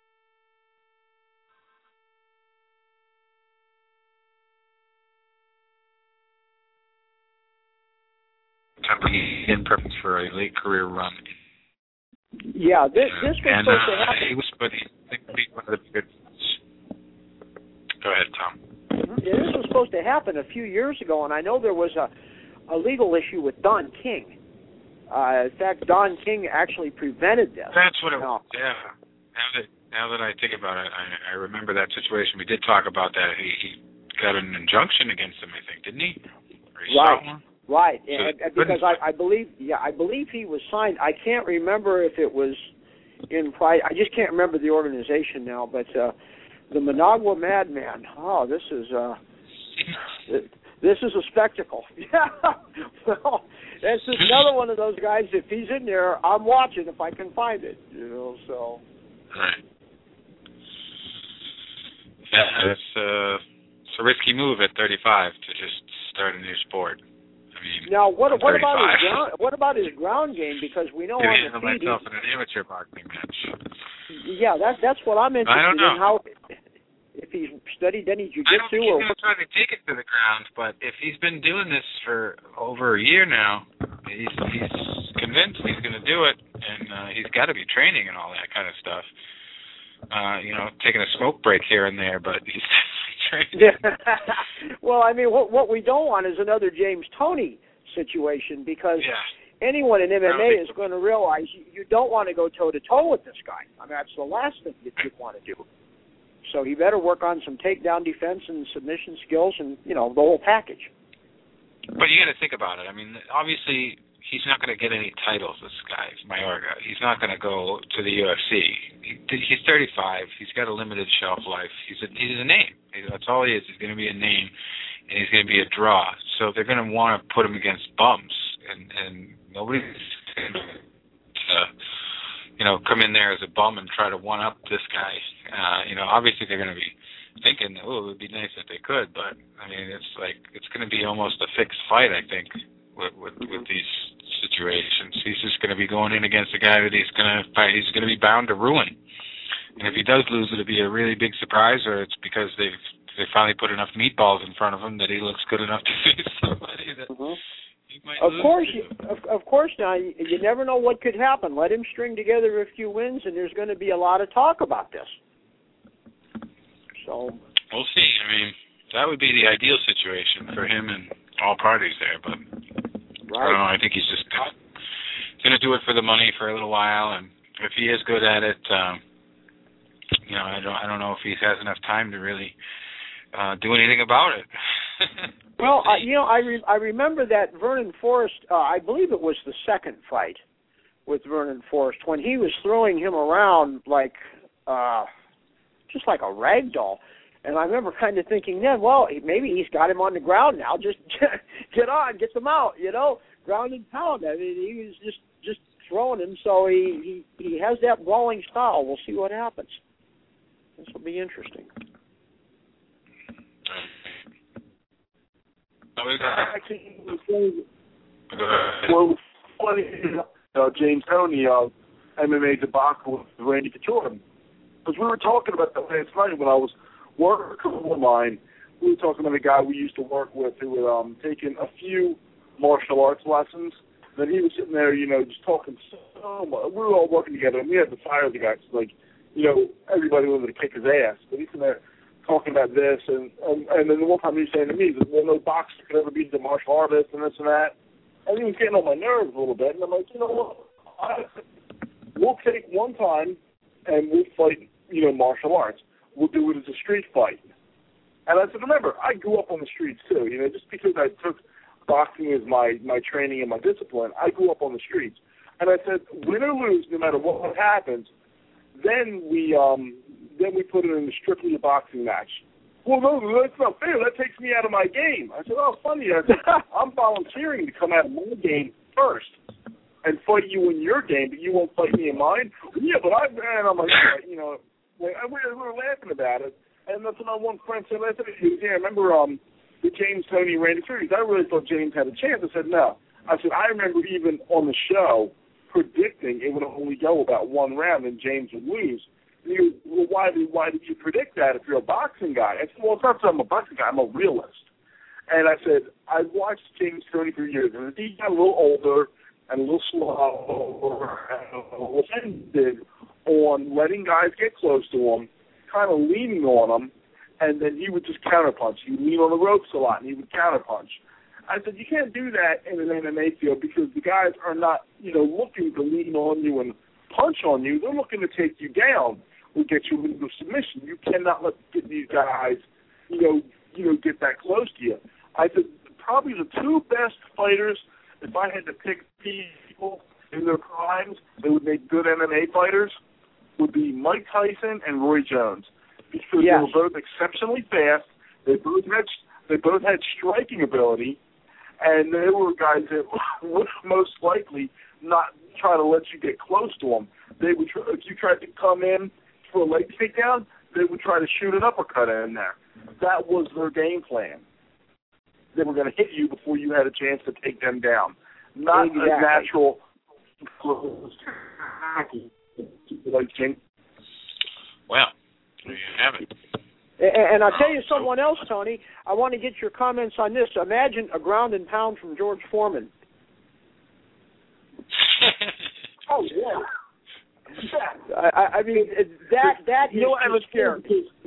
In preference for a late career run. Yeah, this was supposed to happen. He was one of the good. Go ahead, Tom. Yeah, this was supposed to happen a few years ago, and I know there was a legal issue with Don King. In fact, Don King actually prevented this. That's what it was. Yeah. Now that I think about it, I remember that situation. We did talk about that. He got an injunction against him, I think, didn't he? Or he right. Saw one? Right, So because I believe he was signed. I can't remember if it was in private. I just can't remember the organization now. But the Managua Madman. Oh, this is a spectacle. Yeah. Well, this is another one of those guys. If he's in there, I'm watching if I can find it. So. Right. Yeah, it's a risky move at 35 to just start a new sport. mean, now what I'm about 35. what about his ground game? Because we know Maybe on handle the feed, myself in an amateur boxing match. yeah, that's what I'm interested I don't know. in. How if he's studied any I don't think jiu-jitsu he's or going to try to take it to the ground, but if he's been doing this for over a year now, he's convinced he's going to do it, and he's got to be training and all that kind of stuff. Taking a smoke break here and there, but he's training. Yeah. Well, I mean, what we don't want is another James Toney situation, because anyone in MMA is going to realize you don't want to go toe-to-toe with this guy. I mean, that's the last thing you'd want to do. So he better work on some takedown defense and submission skills and, the whole package. But you got to think about it. I mean, obviously, he's not going to get any titles, this guy, Mayorga. He's not going to go to the UFC. He's 35. He's got a limited shelf life. He's a name. That's all he is. He's going to be a name, and he's going to be a draw. So they're going to want to put him against bums, and nobody's going to come in there as a bum and try to one-up this guy. Obviously they're going to be thinking, it would be nice if they could, but, I mean, it's going to be almost a fixed fight, I think, with these situations. He's just going to be going in against a guy that he's going to be bound to ruin. And if he does lose, it'll be a really big surprise, or it's because they finally put enough meatballs in front of him that he looks good enough to face somebody that he might lose. Of course. Now you never know what could happen. Let him string together a few wins, and there's going to be a lot of talk about this. So we'll see. I mean, that would be the ideal situation for him and all parties there, but I don't know. I think he's just going to do it for the money for a little while, and if he is good at it, I don't know if he has enough time to really do anything about it. Well, I remember that Vernon Forrest, I believe it was the second fight with Vernon Forrest, when he was throwing him around like just like a rag doll. And I remember kind of thinking then, well, maybe he's got him on the ground now. Just get them out, ground and pound. I mean, he was just throwing him, so he has that brawling style. We'll see what happens. This will be interesting. Well, funny, James Toney, MMA debacle with Randy Couture. Because we were talking about that last night when I was working with mine. We were talking about a guy we used to work with who had taken a few martial arts lessons. Then he was sitting there, just talking so much. We were all working together, and we had to fire the guy. So, everybody wanted to kick his ass. But he's sitting there talking about this, and then the one time he was saying to me, well, no boxer could ever beat the martial artist and this and that. And he was getting on my nerves a little bit. And I'm like, what? We'll take one time and we'll fight, martial arts. We'll do it as a street fight. And I said, remember, I grew up on the streets too. Just because I took boxing as my training and my discipline, I grew up on the streets. And I said, win or lose, no matter what happens, then we put it in strictly a boxing match. Well, no, that's not fair. That takes me out of my game. I said, oh, funny. I said, I'm volunteering to come out of my game first and fight you in your game, but you won't fight me in mine? Yeah, but I'm like, we were laughing about it. And that's when my one friend said, I remember the James Toney Randy series. I really thought James had a chance. I said, no. I said, I remember even on the show predicting it would only go about one round and James would lose. And he goes, well, why did you predict that if you're a boxing guy? I said, well, it's not because I'm a boxing guy. I'm a realist. And I said, I watched James Toney for years, and as he got a little older and a little slower and depended on letting guys get close to him, kind of leaning on him, and then he would just counterpunch. He would lean on the ropes a lot, and he would counterpunch. I said, you can't do that in an MMA field because the guys are not, looking to lean on you and punch on you. They're looking to take you down or get you into submission. You cannot let these guys, get that close to you. I said, probably the two best fighters, if I had to pick people in their primes that would make good MMA fighters, would be Mike Tyson and Roy Jones. Because they were both exceptionally fast. They both had striking ability, and they were guys that would most likely not try to let you get close to them. They would, if you tried to come in for a leg takedown, they would try to shoot an uppercut in there. That was their game plan. they were going to hit you before you had a chance to take them down. Not exactly. a natural. Well, there you have it. And I'll tell you someone else, Tony. I want to get your comments on this. Imagine a ground and pound from George Foreman. Oh yeah. I mean that is scary.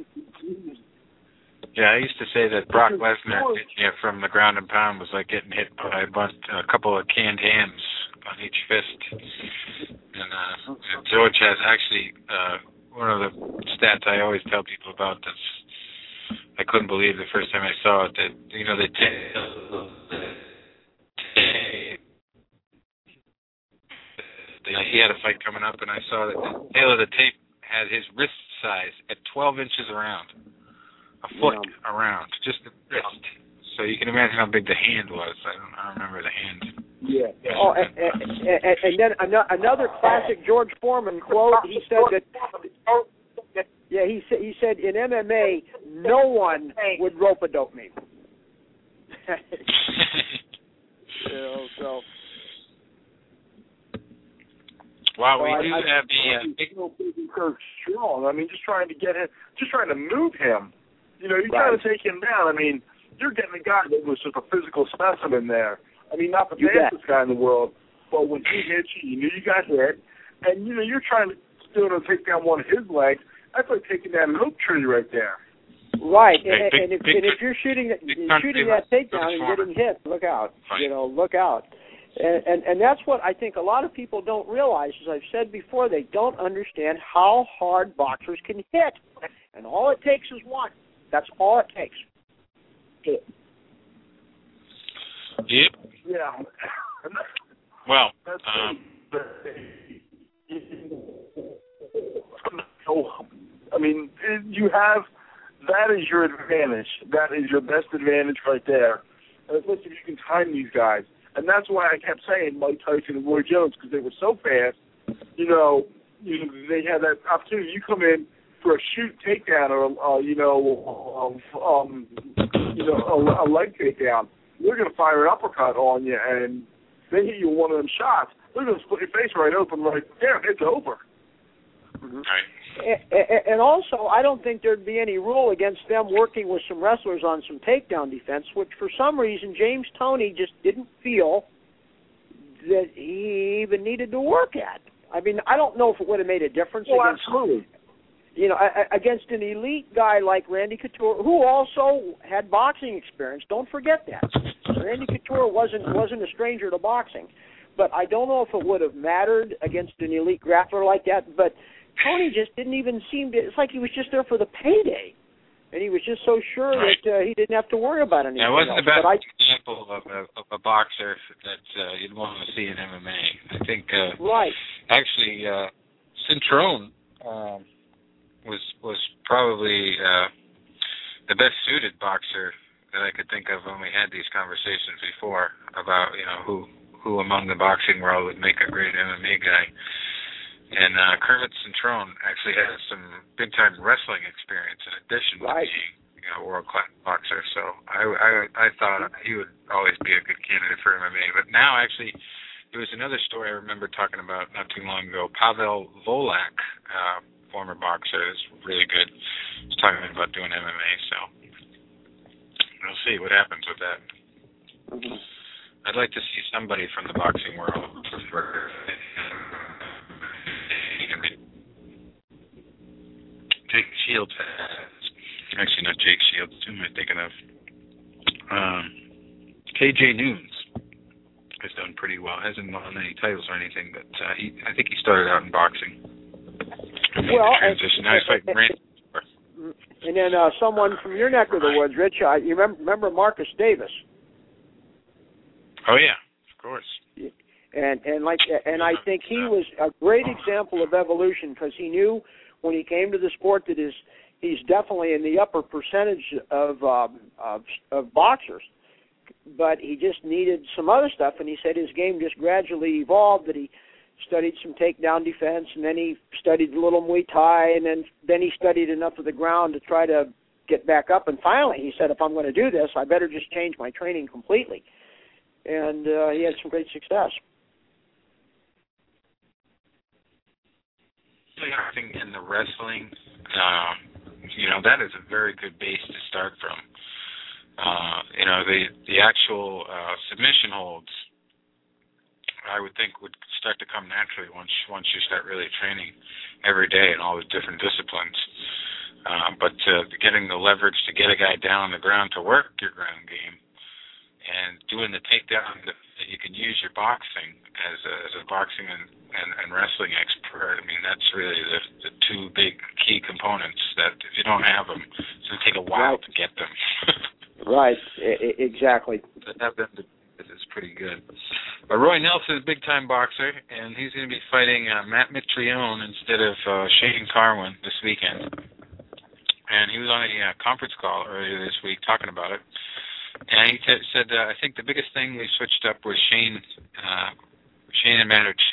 Yeah, I used to say that Brock Lesnar from the ground and pound was like getting hit by a couple of canned hams on each fist. And George has actually one of the stats I always tell people about that's I couldn't believe the first time I saw it, that, you know, the tail, he had a fight coming up, and I saw that the tail of the tape had his wrist size at 12 inches around, a foot around, just the wrist. So you can imagine how big the hand was. I don't remember the hand. Yeah. Oh, and then another classic George Foreman quote. He said that. Yeah, he said in MMA, no one would rope-a-dope me. So. Wow, we do have the big strong. I mean, just trying to move him. You know, you're trying to take him down. I mean, you're getting a guy that was just a physical specimen there. I mean, not the fastest guy in the world, but when he hit you, you knew you got hit, and you know you're trying to still take down one of his legs. That's like taking down an oak tree right there. Right, and if you're shooting that takedown and getting hit, look out. You know, look out. And that's what I think a lot of people don't realize. As I've said before, they don't understand how hard boxers can hit, and all it takes is one. That's all it takes. Yep. Yeah. Well, I mean, you have, that is your advantage. That is your best advantage right there. And especially if you can time these guys. And that's why I kept saying Mike Tyson and Roy Jones, because they were so fast. You know, they had that opportunity. You come in for a shoot takedown or a leg takedown. They're going to fire an uppercut on you, and they hit you with one of them shots. They're going to split your face right open, right there. It's over. Mm-hmm. Right. And also, I don't think there'd be any rule against them working with some wrestlers on some takedown defense, which for some reason James Toney just didn't feel that he even needed to work at. I mean, I don't know if it would have made a difference. Oh, absolutely. You know, against an elite guy like Randy Couture, who also had boxing experience. Don't forget that. Randy Couture wasn't a stranger to boxing. But I don't know if it would have mattered against an elite grappler like that. But Toney just didn't even seem to – it's like he was just there for the payday. And he was just so sure that he didn't have to worry about anything. Yeah, it wasn't else. the best example of a boxer that you'd want to see in MMA. I think actually Cintrone was probably the best suited boxer that I could think of when we had these conversations before about, you know, who among the boxing world would make a great MMA guy. And Kermit Cintrone actually has some big-time wrestling experience in addition to being, you know, a world-class boxer. So I thought he would always be a good candidate for MMA. But now, actually, there was another story I remember talking about not too long ago. Pavel Volak, former boxer, is really good. He's talking about doing MMA. So we'll see what happens with that. Mm-hmm. I'd like to see somebody from the boxing world. Jake Shields actually not Jake Shields. Who am I thinking of? KJ Noons has done pretty well. Hasn't won any titles or anything, but I think he started out in boxing. Transition. Now he's fighting Randy. And then someone from your neck of the woods, Rich. You remember Marcus Davis? Oh yeah, of course. And I think he was a great example of evolution, because he knew when he came to the sport that he's definitely in the upper percentage of boxers, but he just needed some other stuff. And he said his game just gradually evolved. That he studied some takedown defense, and then he studied a little Muay Thai, and then he studied enough of the ground to try to get back up. And finally, he said, if I'm going to do this, I better just change my training completely. And he had some great success. I think in the wrestling, that is a very good base to start from. The actual submission holds, I would think, would start to come naturally once you start really training every day in all the different disciplines. But getting the leverage to get a guy down on the ground to work your ground game and doing the takedown that you can use your boxing as a boxing and wrestling expert. I mean, that's really the two big key components that if you don't have them, it's going to take a while to get them. Right, exactly. To have them is pretty good. But Roy Nelson is a big-time boxer, and he's going to be fighting Matt Mitrione instead of Shane Carwin this weekend. And he was on a conference call earlier this week talking about it. And he said, I think the biggest thing we switched up was Shane and Matt are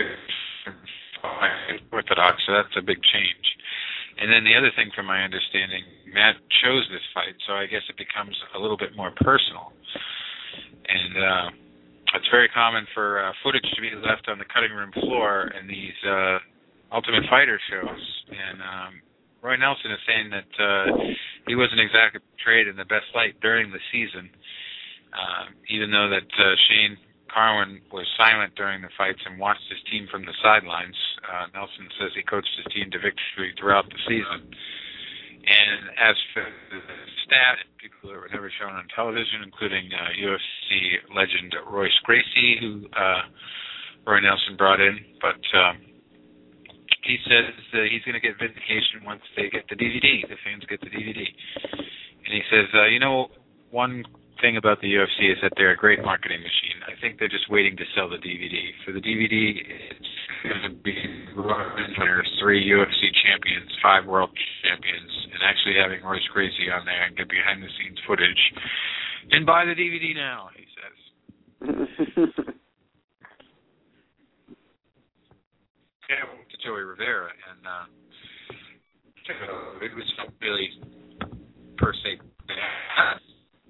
orthodox, so that's a big change. And then the other thing, from my understanding, Matt chose this fight, so I guess it becomes a little bit more personal. And it's very common for footage to be left on the cutting room floor in these Ultimate Fighter shows. And Roy Nelson is saying that he wasn't exactly portrayed in the best light during the season, even though that Shane Carwin was silent during the fights and watched his team from the sidelines. Nelson says he coached his team to victory throughout the season. And as for the stat, people that were never shown on television, including UFC legend Royce Gracie, who Roy Nelson brought in, but he says he's going to get vindication once they get the DVD. The fans get the DVD. And he says, one thing about the UFC is that they're a great marketing machine. I think they're just waiting to sell the DVD. For the DVD, it's going to be winners, 3 UFC champions, 5 world champions, and actually having Royce Gracie on there and get behind-the-scenes footage. And buy the DVD now, he says. Yeah, I went to Joey Rivera, and it was not really per se bad.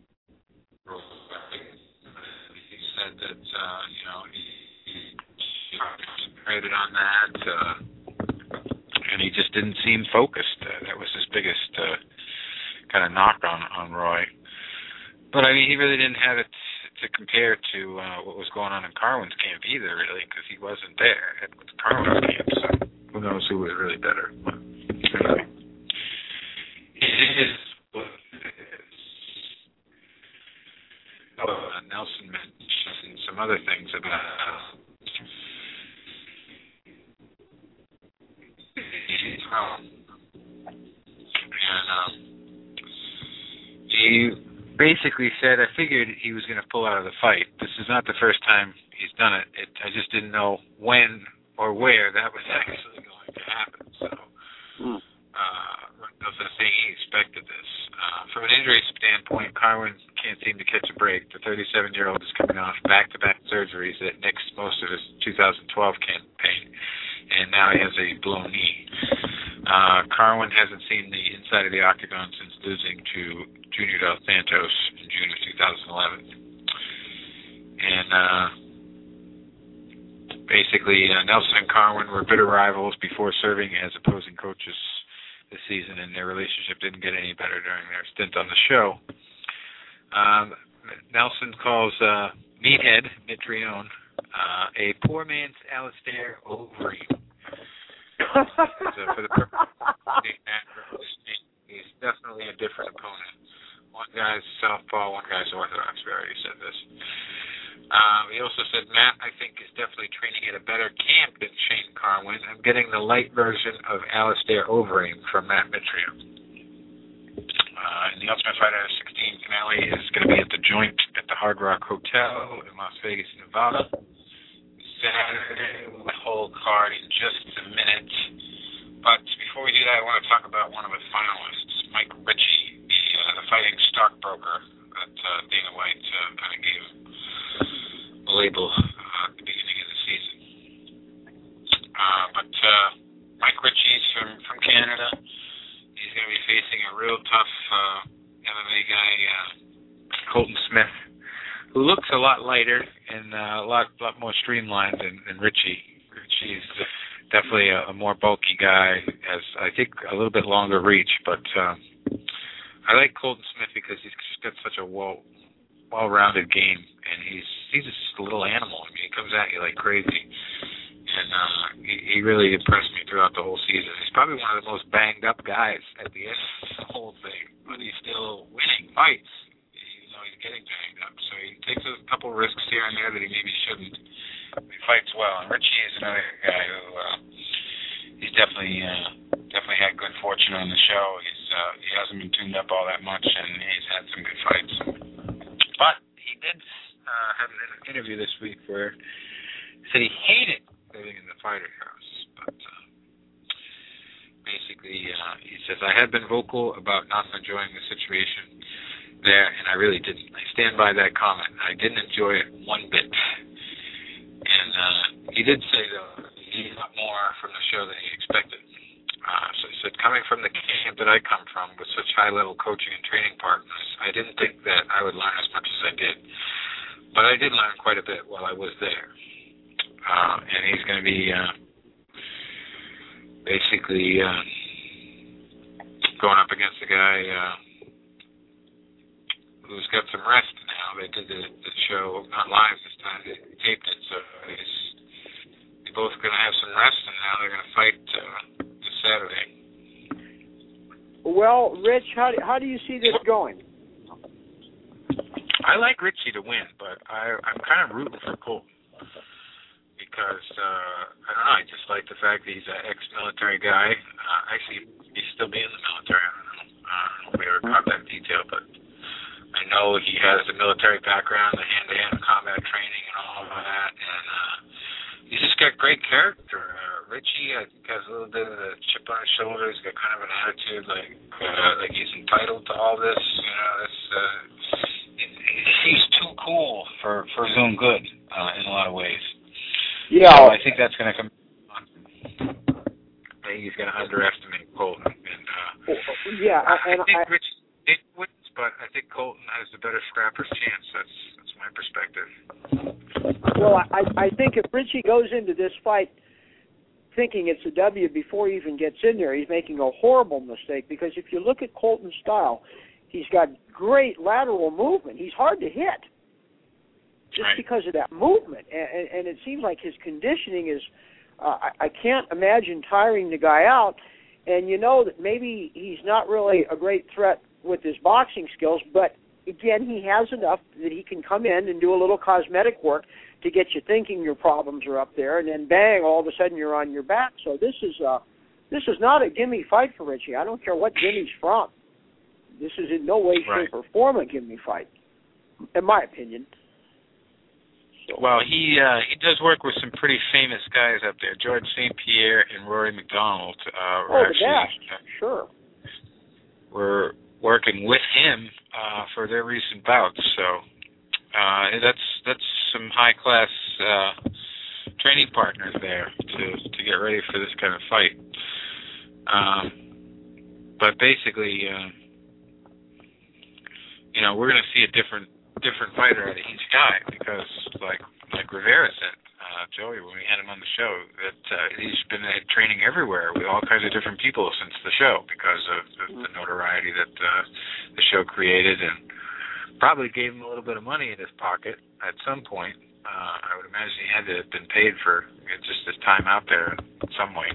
He said that, he concentrated on that, and he just didn't seem focused. That was his biggest kind of knock on Roy. But, I mean, he really didn't have it to compare to what was going on in Carwin's camp either, really, because he wasn't there at Carwin's camp, so who knows who was really better. But, anyway, it is what it is. Nelson mentioned some other things about he basically said, I figured he was going to pull out of the fight. This is not the first time he's done it. I just didn't know when or where that was actually going to happen. So, Nelson saying he expected this. From an injury standpoint, Carwin can't seem to catch a break. The 37-year-old is coming off back-to-back surgeries that nixed most of his 2012 campaign, and now he has a blown knee. Carwin hasn't seen the inside of the octagon since losing to Junior Dos Santos in June of 2011. And basically, Nelson and Carwin were bitter rivals before serving as opposing coaches this season, and their relationship didn't get any better during their stint on the show. Nelson calls Meathead Mitrione a poor man's Alistair Overeem. For the purpose of he's definitely a different opponent. One guy's southpaw, one guy's orthodox. We already said this. He also said, Matt, I think, is definitely training at a better camp than Shane Carwin. I'm getting the light version of Alistair Overeem from Matt Mitrione. And the Ultimate Fighter 16 finale is going to be at the Joint at the Hard Rock Hotel in Las Vegas, Nevada. Saturday, with the whole card in just a minute. But before we do that, I want to talk about one of the finalists, Mike Ritchie, the fighting stockbroker that Dana White kind of gave the label at the beginning of the season. But Mike Ritchie's from Canada. He's going to be facing a real tough MMA guy, Colton Smith, who looks a lot lighter and a lot more streamlined than Richie. Richie's definitely a more bulky guy, has, I think, a little bit longer reach, but I like Colton Smith because he's got such a well-rounded game, and he's just a little animal. I mean, he comes at you like crazy, and he really impressed me throughout the whole season. He's probably one of the most banged-up guys at the end of the whole thing, but he's still winning fights. You know, he's getting banged up, so he takes a couple risks here and there that he maybe shouldn't. He fights well, and Richie is another guy who he's definitely had good fortune on the show. He hasn't been tuned up all that much, and he's had some good fights. But he did have an interview this week where he said he hated living in the fighter house. But basically, he says, I had been vocal about not enjoying the situation there, and I really didn't. I stand by that comment. I didn't enjoy it one bit. And he did say, though, he got more from the show than he expected. So he said, coming from the camp that I come from with such high-level coaching and training partners, I didn't think that I would learn as much as I did. But I did learn quite a bit while I was there. And he's going to be basically going up against a guy who's got some rest now. They did the show not live this time. They taped it, so they're both going to have some rest, and now they're going to fight this Saturday. Well, Rich, how do you see this going? I like Richie to win, but I'm kind of rooting for Colton because, I don't know, I just like the fact that he's an ex-military guy. Actually, he's still be in the military. I don't know if we ever got that detail, but I know he has a military background, the hand-to-hand combat training and all of that, and he's just got great character. Richie, I think, has a little bit of a chip on his shoulder. He's got kind of an attitude like he's entitled to all this. You know, he's too cool for his own good in a lot of ways. Yeah, so I think that's going to come. I think he's going to underestimate Colton. And, I think Richie wins, but I think Colton has the better scrapper's chance. That's my perspective. Well, I think if Richie goes into this fight thinking it's a W before he even gets in there, he's making a horrible mistake, because if you look at Colton's style, he's got great lateral movement. He's hard to hit just because of that movement, and it seems like his conditioning is, I can't imagine tiring the guy out, and you know that maybe he's not really a great threat with his boxing skills, but again, he has enough that he can come in and do a little cosmetic work to get you thinking your problems are up there, and then bang, all of a sudden you're on your back. So this is not a gimme fight for Richie. I don't care what gimme's from. This is in no way, shape, or form a gimme fight, in my opinion. So. Well, he does work with some pretty famous guys up there. George St. Pierre and Rory McDonald sure. We're working with him for their recent bouts. So that's some high class training partners there to get ready for this kind of fight. But basically, we're going to see a different fighter out of each guy, because like Rivera said, Joey, when we had him on the show, that he's been training everywhere with all kinds of different people since the show, because of the notoriety that the show created, and probably gave him a little bit of money in his pocket at some point. I would imagine he had to have been paid for just his time out there in some way.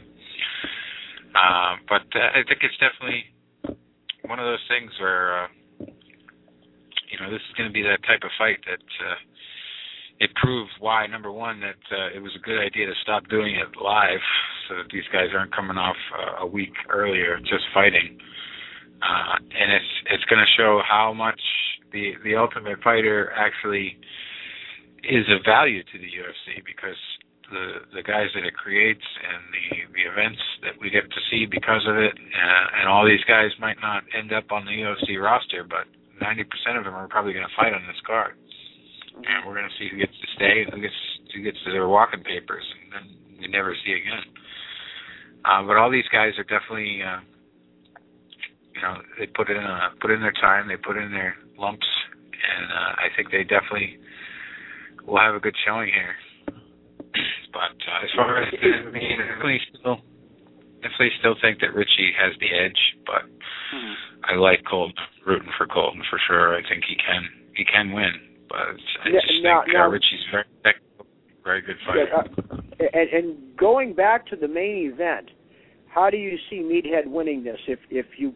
But I think it's definitely one of those things where, this is going to be that type of fight that it proved why, number one, that it was a good idea to stop doing it live, so that these guys aren't coming off a week earlier just fighting. And it's going to show how much the Ultimate Fighter actually is of value to the UFC, because the guys that it creates and the events that we get to see because of it, and all these guys might not end up on the UFC roster, but 90% of them are probably going to fight on this card. And we're going to see who gets to stay and who gets to their walking papers, and then we never see again. But all these guys are definitely they put in their time, they put in their lumps, and I think they definitely will have a good showing here. But as far as I mean, I definitely still think that Richie has the edge, but I like Colton, rooting for Colton for sure. I think he can win, but I just think Richie's very technical, very good fighter. And going back to the main event, how do you see Meathead winning this? Do you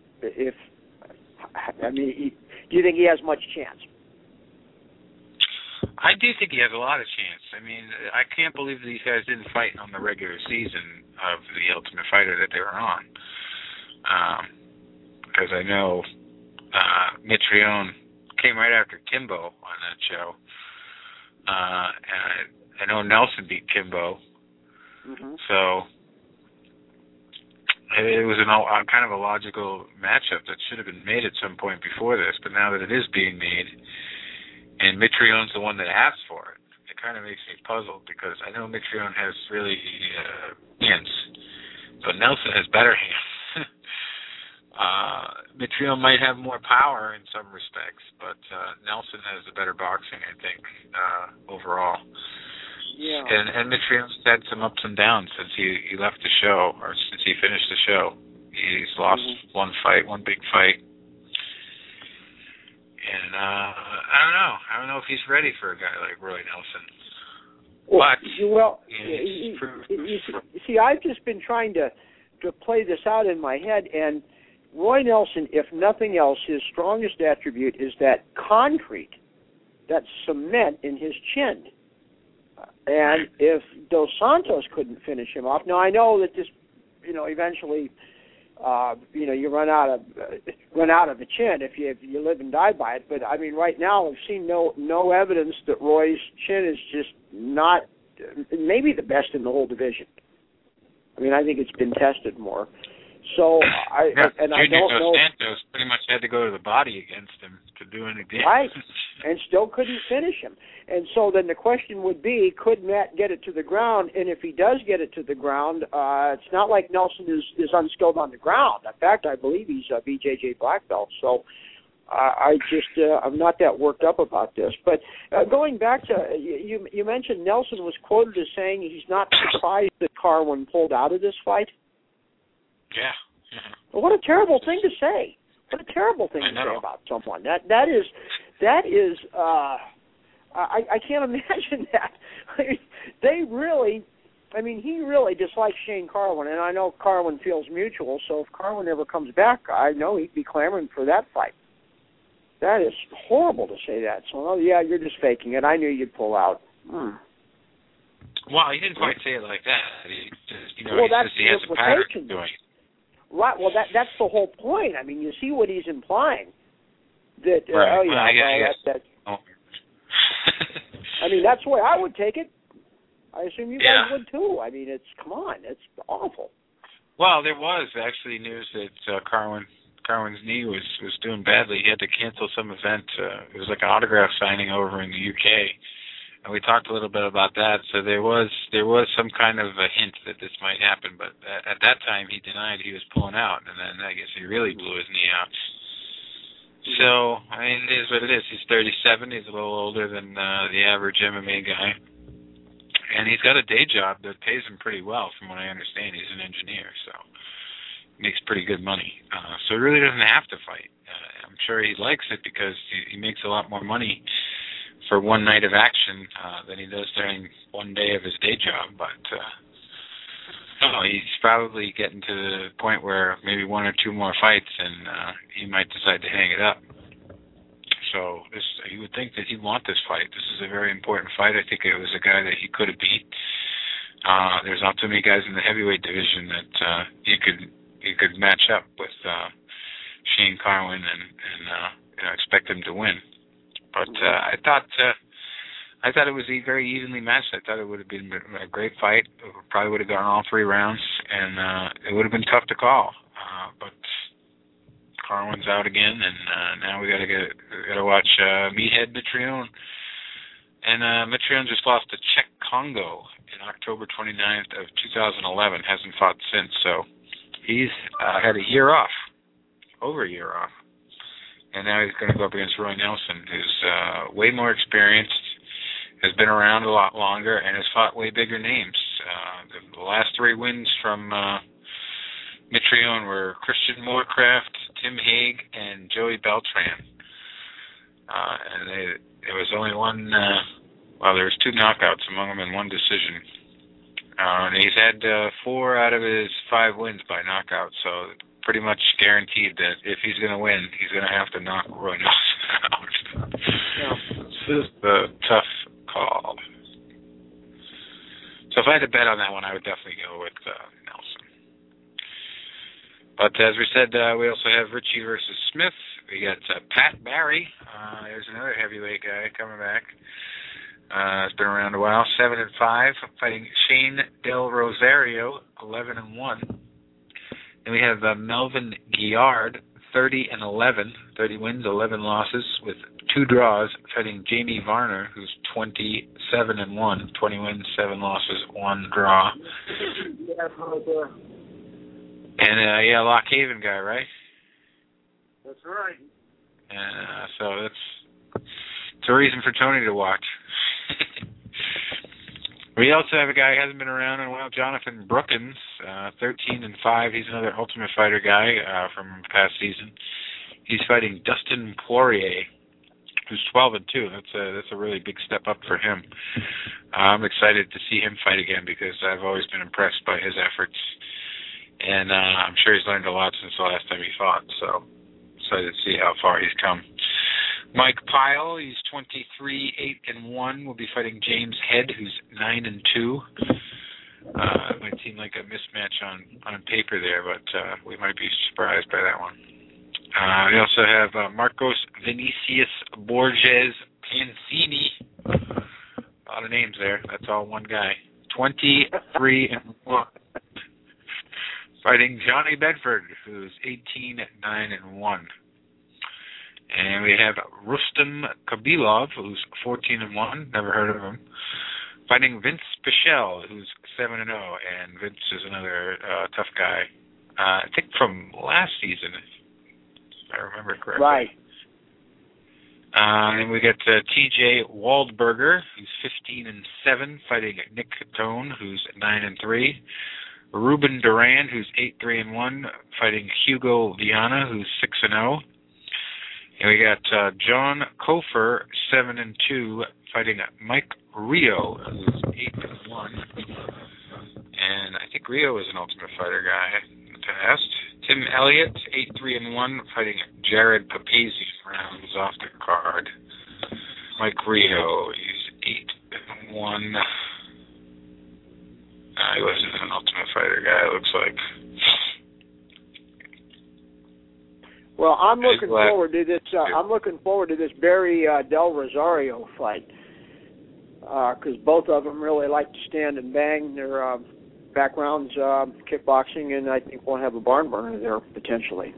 think he has much chance? I do think he has a lot of chance. I mean, I can't believe these guys didn't fight on the regular season of the Ultimate Fighter that they were on. Because I know Mitrione came right after Kimbo on that show. And I know Nelson beat Kimbo. So it was kind of a logical matchup that should have been made at some point before this, but now that it is being made, and Mitrione's the one that asked for it, it kind of makes me puzzled because I know Mitrione has really hands, but Nelson has better hands. Mitrione might have more power in some respects, but Nelson has the better boxing, I think, overall. Yeah. And Mitrione's had some ups and downs since he left the show, or since he finished the show. He's lost one big fight. And I don't know if he's ready for a guy like Roy Nelson. You see, I've just been trying to play this out in my head, and Roy Nelson, if nothing else, his strongest attribute is that concrete, that cement in his chin. And if Dos Santos couldn't finish him off, now I know that this, eventually, you run out of the chin if you live and die by it. But I mean, right now I've seen no evidence that Roy's chin is just not maybe the best in the whole division. I mean, I think it's been tested more. So I don't know. Santos pretty much had to go to the body against him to do anything. Right, and still couldn't finish him. And so then the question would be, could Matt get it to the ground? And if he does get it to the ground, it's not like Nelson is unskilled on the ground. In fact, I believe he's a BJJ black belt. So I'm not that worked up about this. But going back to, you mentioned Nelson was quoted as saying he's not surprised that Carwin pulled out of this fight. Yeah. Well, what a terrible thing to say. What a terrible thing to say about someone. That is. I can't imagine that. He really dislikes Shane Carwin, and I know Carwin feels mutual. So if Carwin ever comes back, I know he'd be clamoring for that fight. That is horrible to say that. So, you're just faking it. I knew you'd pull out. Well, he didn't quite say it like that. He just, he has a pattern doing it. Right. Well, that's the whole point. I mean, you see what he's implying. That I mean, that's the way I would take it. I assume you guys would too. I mean, it's awful. Well, there was actually news that Carwin's knee was doing badly. He had to cancel some event. It was like an autograph signing over in the UK. And we talked a little bit about that. So there was some kind of a hint that this might happen, but at that time he denied he was pulling out, and then I guess he really blew his knee out. So, I mean, it is what it is. He's 37. He's a little older than the average MMA guy, and he's got a day job that pays him pretty well, from what I understand. He's an engineer, so he makes pretty good money. So he really doesn't have to fight. I'm sure he likes it because he makes a lot more money for one night of action than he does during one day of his day job. But he's probably getting to the point where maybe one or two more fights and he might decide to hang it up. So you would think that he'd want this fight. This is a very important fight. I think it was a guy that he could have beat. There's not too many guys in the heavyweight division that you could match up with Shane Carwin and expect him to win. But I thought it was very evenly matched. I thought it would have been a great fight. It probably would have gone all 3 rounds, and it would have been tough to call. But Carwin's out again, and now we got to watch Meathead Mitrione. And Mitrione just lost to Czech Congo in October 29th of 2011. Hasn't fought since, so he's had a year off. over a year off. And now he's going to go up against Roy Nelson, who's way more experienced, has been around a lot longer, and has fought way bigger names. The last 3 wins from Mitrione were Christian Moorcraft, Tim Hague, and Joey Beltran. And there was only one, there was 2 knockouts among them and 1 decision. And he's had 4 out of his 5 wins by knockout, so pretty much guaranteed that if he's going to win, he's going to have to knock Roy Nelson out. Yeah. This is the tough call. So if I had to bet on that one, I would definitely go with Nelson. But as we said, we also have Richie versus Smith. We got Pat Barry. There's another heavyweight guy coming back. It's been around a while. 7-5, fighting Shane Del Rosario, 11-1. Then we have Melvin Guillard, 30-11, 30 wins, 11 losses, with 2 draws, fighting Jamie Varner, who's 27-1, 20 wins, 7 losses, 1 draw. And Lock Haven guy, right? That's right. So it's a reason for Tony to watch. We also have a guy who hasn't been around in a while, Jonathan Brookins, 13-5. He's another Ultimate Fighter guy from past season. He's fighting Dustin Poirier, who's 12-2. That's a really big step up for him. I'm excited to see him fight again because I've always been impressed by his efforts, and I'm sure he's learned a lot since the last time he fought. So excited to see how far he's come. Mike Pyle, he's 23-8-1. Will be fighting James Head, who's 9-2. It might seem like a mismatch on paper there, but we might be surprised by that one. We also have Marcos Vinicius Borges Pancini. A lot of names there. That's all one guy. 23-1. Fighting Johnny Bedford, who's 18-9-1. And we have Rustam Kabilov, who's 14-1. Never heard of him. Fighting Vince Pichel, who's 7-0. And Vince is another tough guy. I think from last season, if I remember correctly. Right. And we got T.J. Waldberger, who's 15-7, fighting Nick Catone, who's 9-3. Ruben Duran, who's 8-3-1, fighting Hugo Viana, who's 6-0. And we got John Kofer, 7-2, fighting Mike Rio, who's 8-1. And I think Rio is an Ultimate Fighter guy in the past. Tim Elliott, 8-3-1, fighting Jared Papazian, rounds off the card. Mike Rio, he's 8-1. He wasn't an Ultimate Fighter guy, it looks like. Well, I'm looking forward to this. I'm looking forward to this Barry Del Rosario fight because both of them really like to stand and bang. Their backgrounds kickboxing, and I think we'll have a barn burner there potentially.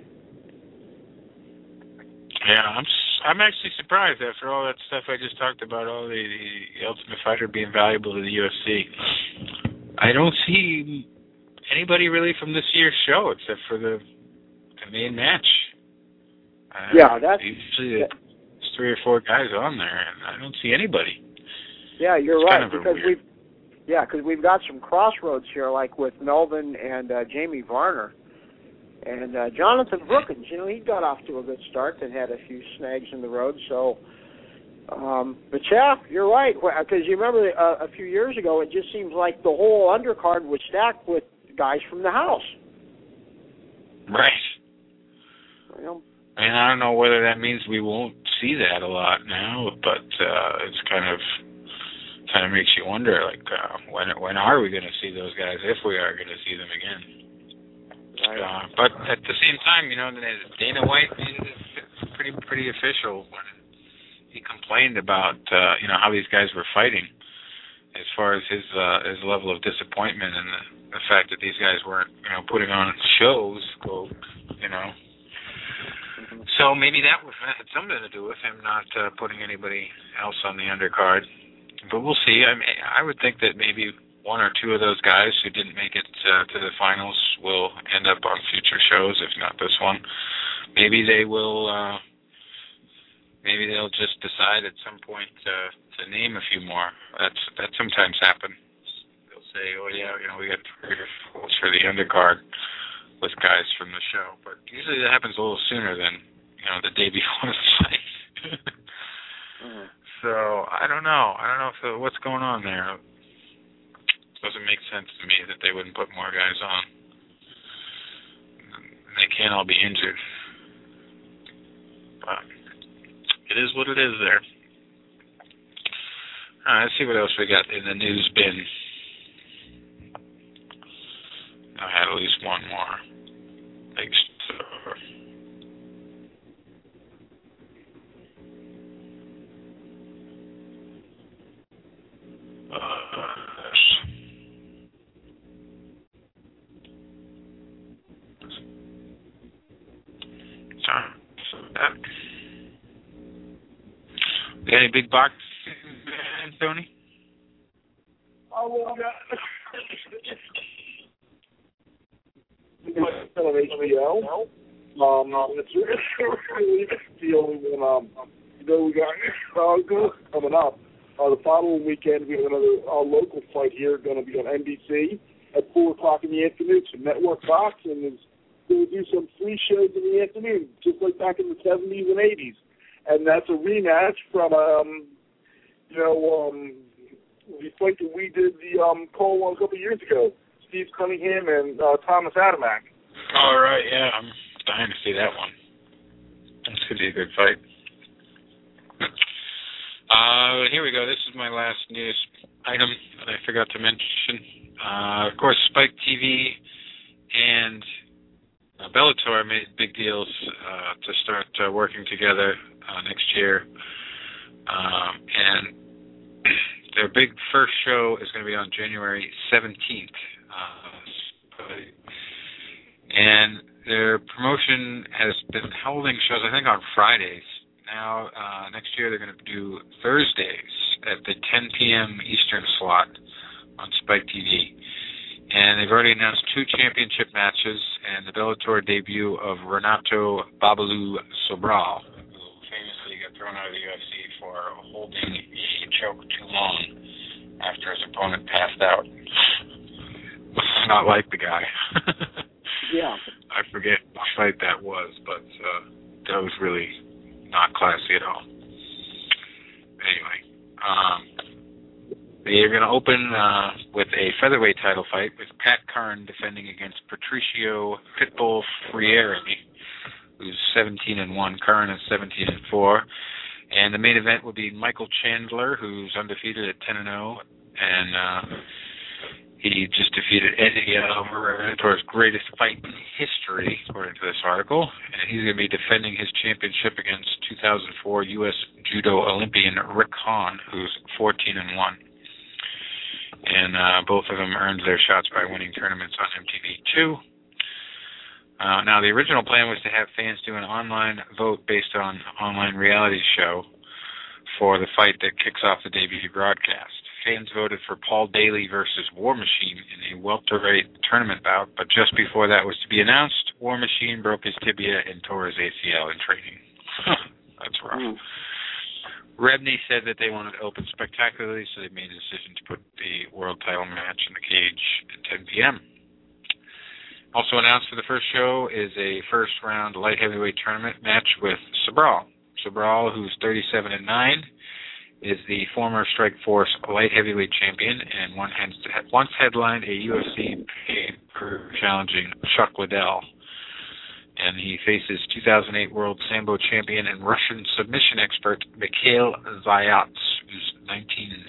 Yeah, I'm actually surprised after all that stuff I just talked about, all the Ultimate Fighter being valuable to the UFC. I don't see anybody really from this year's show except for the main match. That's usually there's 3 or 4 guys on there, and I don't see anybody. Yeah, you're it's right kind of because we've got some crossroads here, like with Melvin and Jamie Varner, and Jonathan Brookins. You know, he got off to a good start and had a few snags in the road. So, but yeah, you're right because you remember a few years ago, it just seems like the whole undercard was stacked with guys from the house. Right. Well, and I don't know whether that means we won't see that a lot now, but it's kind of makes you wonder, like, when are we going to see those guys, if we are going to see them again? Right. But at the same time, you know, Dana White made it pretty official when he complained about how these guys were fighting, as far as his level of disappointment and the fact that these guys weren't putting on shows, So maybe that had something to do with him not putting anybody else on the undercard. But we'll see. I mean, I would think that maybe one or two of those guys who didn't make it to the finals will end up on future shows, if not this one. Maybe they will. Maybe they'll just decide at some point to name a few more. That sometimes happens. They'll say, "Oh yeah, we got 3 or 4 for the undercard with guys from the show," but usually that happens a little sooner than the day before the fight. So I don't know. What's going on there. It doesn't make sense to me that they wouldn't put more guys on. They can't all be injured. But it is what it is there. All right, let's see what else we got in the news bin. I had at least one more big story. Got any big boxing, Tony? Oh, well, on HBO. It's really the only one. We got coming up. The following weekend, we have another local fight here, going to be on NBC at 4 o'clock in the afternoon. So Network Fox, and it's going to do some free shows in the afternoon, just like back in the 70s and 80s. And that's a rematch from, the fight that we did the call on a couple of years ago. Steve Cunningham and Thomas Adamak. All right, yeah, I'm dying to see that one. This could be a good fight. Here we go. This is my last news item that I forgot to mention. Of course, Spike TV and Bellator made big deals to start working together next year. And their big first show is going to be on January 17th. And their promotion has been holding shows, I think, on Fridays. Now, next year, they're going to do Thursdays at the 10 p.m. Eastern slot on Spike TV. And they've already announced 2 championship matches and the Bellator debut of Renato Babalu Sobral, who famously got thrown out of the UFC for holding a choke too long after his opponent passed out. Not like the guy. Yeah. I forget what fight that was, but that was really not classy at all. Anyway, they're going to open with a featherweight title fight with Pat Curran defending against Patricio Pitbull Freire, who's 17-1. Curran is 17-4. And the main event will be Michael Chandler, who's undefeated at 10-0, and he just defeated Eddie Alvarez's greatest fight in history, according to this article. And he's going to be defending his championship against 2004 U.S. Judo Olympian Rick Hahn, who's 14-1. And both of them earned their shots by winning tournaments on MTV2. Now, the original plan was to have fans do an online vote based on online reality show for the fight that kicks off the debut broadcast. Fans voted for Paul Daly versus War Machine in a welterweight tournament bout, but just before that was to be announced, War Machine broke his tibia and tore his ACL in training. That's rough. Rebney said that they wanted to open spectacularly, so they made a decision to put the world title match in the cage at 10 p.m. Also announced for the first show is a first-round light heavyweight tournament match with Sobral. Sobral, who's 37-9, is the former Strikeforce light heavyweight champion and once headlined a UFC pay-per-view challenging Chuck Liddell. And he faces 2008 World Sambo champion and Russian submission expert Mikhail Zayats, who's 19-6.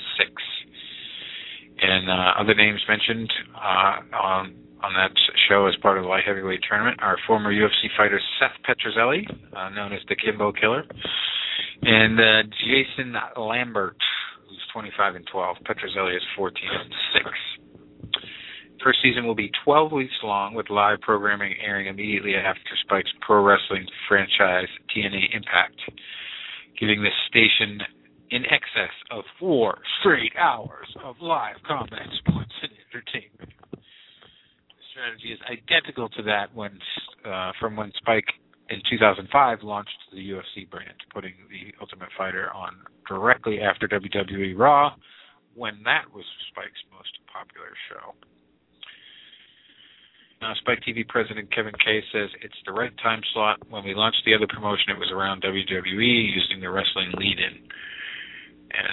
And other names mentioned on that show as part of the light heavyweight tournament are former UFC fighter Seth Petrozelli, known as the Kimbo Killer, and Jason Lambert, who's 25-12. Petrozelli is 14-6. First season will be 12 weeks long, with live programming airing immediately after Spike's pro wrestling franchise TNA Impact, giving this station in excess of 4 straight hours of live combat sports in entertainment. The strategy is identical to that from when Spike in 2005 launched the UFC brand, putting the Ultimate Fighter on directly after WWE Raw, when that was Spike's most popular show. Spike TV president Kevin Kay says it's the right time slot. When we launched the other promotion, it was around WWE using the wrestling lead-in. And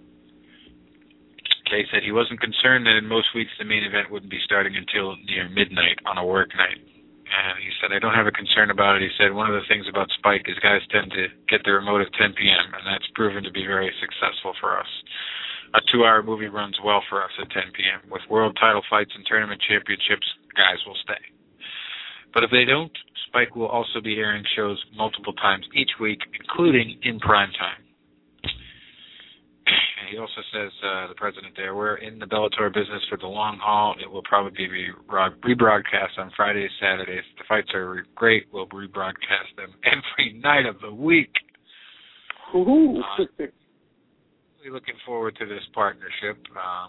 Kay said he wasn't concerned that in most weeks the main event wouldn't be starting until near midnight on a work night. And he said, I don't have a concern about it. He said, one of the things about Spike is guys tend to get the remote at 10 p.m., and that's proven to be very successful for us. A 2-hour movie runs well for us at 10 p.m. With world title fights and tournament championships, guys will stay. But if they don't, Spike will also be airing shows multiple times each week, including in prime time. He also says, the president there, we're in the Bellator business for the long haul. It will probably be rebroadcast on Fridays, Saturdays. The fights are great. We'll rebroadcast them every night of the week. Really looking forward to this partnership.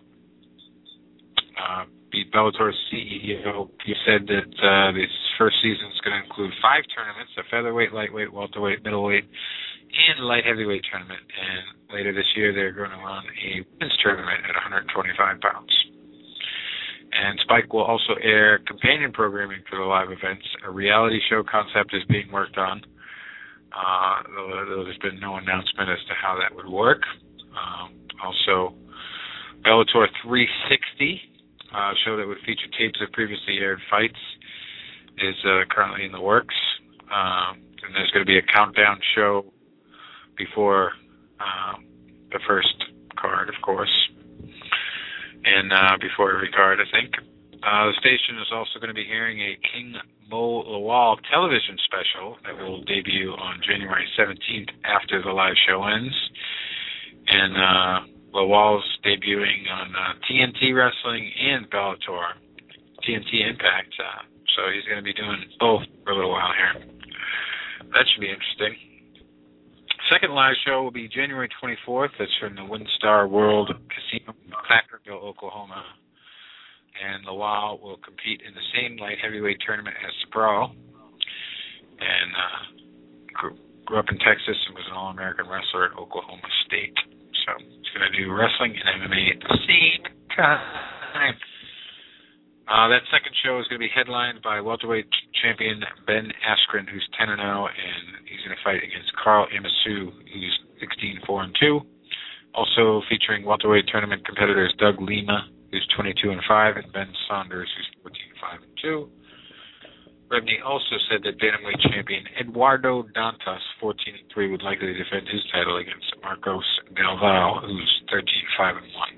Bellator's CEO, he said that this first season is going to include 5 tournaments, a featherweight, lightweight, welterweight, middleweight, and light heavyweight tournament. And later this year, they're going to run a women's tournament at 125 pounds. And Spike will also air companion programming for the live events. A reality show concept is being worked on. Though there's been no announcement as to how that would work. Also, Bellator 360, a show that would feature tapes of previously aired fights, is currently in the works. And there's going to be a countdown show before the first card, of course, and before every card, I think. The station is also going to be airing a King Mo Lawal television special that will debut on January 17th after the live show ends. And Lawal's debuting on TNT Wrestling and Bellator, TNT Impact. So he's going to be doing both for a little while here. That should be interesting. Second live show will be January 24th. That's from the WinStar World Casino in Placerville, Oklahoma. And Lawal will compete in the same light heavyweight tournament as Sprawl. And grew up in Texas and was an All-American wrestler at Oklahoma State. So he's going to do wrestling and MMA at the same time. That second show is going to be headlined by welterweight champion Ben Askren, who's 10-0, and he's going to fight against Carl Amisu, who's 16-4-2. Also featuring welterweight tournament competitors Doug Lima, who's 22-5, and Ben Saunders, who's 14-5-2. Rebney also said that bantamweight champion Eduardo Dantas, 14-3, would likely defend his title against Marcos Galvao, who's 13-5-1.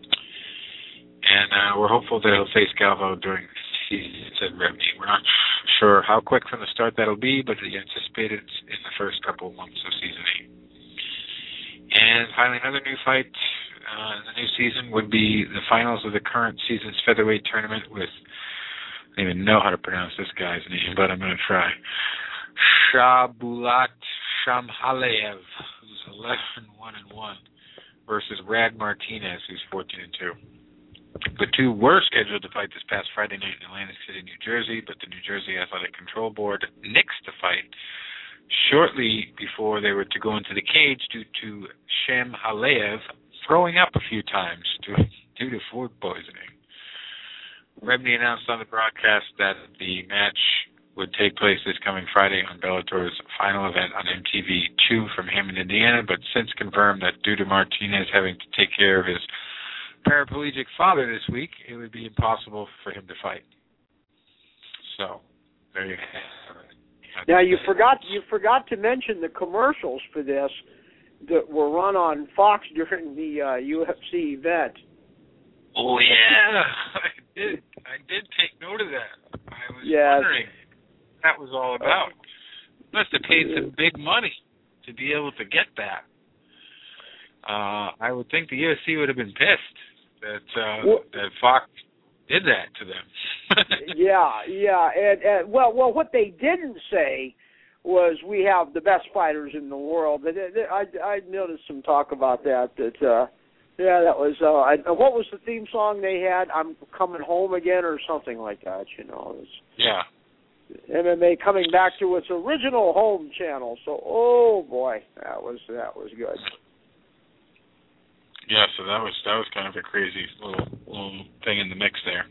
And we're hopeful that he'll face Galvao during the season, said Rebney. We're not sure how quick from the start that'll be, but he anticipated in the first couple of months of season 8. And finally, another new fight in the new season would be the finals of the current season's featherweight tournament with, I don't even know how to pronounce this guy's name, but I'm going to try. Shabulat Shamhalev, who's 11-1-1, versus Rad Martinez, who's 14-2. The two were scheduled to fight this past Friday night in Atlantic City, New Jersey, but the New Jersey Athletic Control Board nixed the fight shortly before they were to go into the cage due to Shamhalev throwing up a few times due to food poisoning. Rebney announced on the broadcast that the match would take place this coming Friday on Bellator's final event on MTV2 from Hammond, Indiana, but since confirmed that due to Martinez having to take care of his paraplegic father this week, it would be impossible for him to fight. So, there you have it. Now you forgot to mention the commercials for this that were run on Fox during the UFC event. Oh yeah, I did take note of that. I was wondering what that was all about. Must have paid some big money to be able to get that. I would think the UFC would have been pissed that Fox did that to them. yeah, and what they didn't say was we have the best fighters in the world. I noticed some talk about that Yeah, that was. What was the theme song they had? I'm Coming Home Again, or something like that. You know. It was, yeah. MMA coming back to its original home channel. So, oh boy, that was good. Yeah, so that was kind of a crazy little thing in the mix there.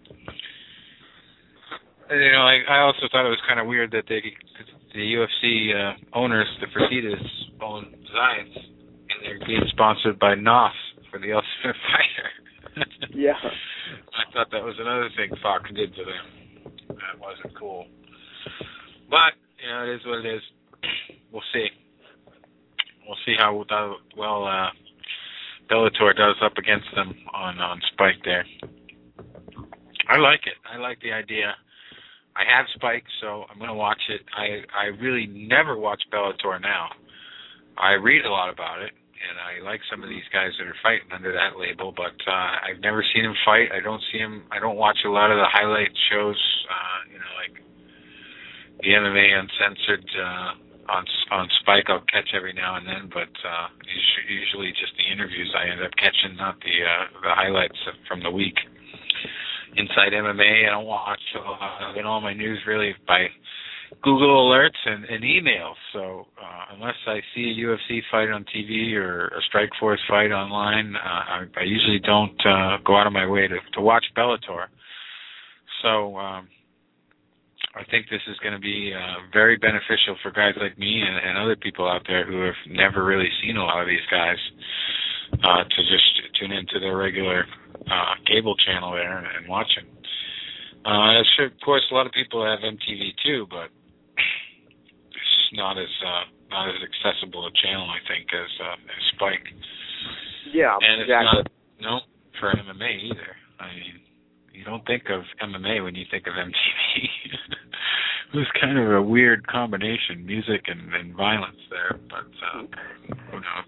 And, you know, I also thought it was kind of weird that the UFC owners, the Fertitas, own Zions, and they're being sponsored by NOS for the Ultimate Fighter. Yeah. I thought that was another thing Fox did to them. That wasn't cool. But, you know, it is what it is. We'll see. We'll see how well Bellator does up against them on Spike there. I like it. I like the idea. I have Spike, so I'm going to watch it. I really never watch Bellator now. I read a lot about it, and I like some of these guys that are fighting under that label, but I've never seen them fight. I don't watch a lot of the highlight shows, you know, like the MMA Uncensored on Spike. I'll catch every now and then, but usually just the interviews I end up catching, not the highlights from the week. Inside MMA, I don't watch. I get all my news really by Google alerts and emails. So unless I see a UFC fight on TV or a Strikeforce fight online, I usually don't go out of my way to watch Bellator. So I think this is going to be very beneficial for guys like me and other people out there who have never really seen a lot of these guys to just tune into their regular cable channel there and watch it. Sure, of course, a lot of people have MTV too, but it's not as accessible a channel, I think, as Spike. Yeah, and exactly. It's not for MMA either. I mean, you don't think of MMA when you think of MTV. It was kind of a weird combination, music and violence there, but who knows?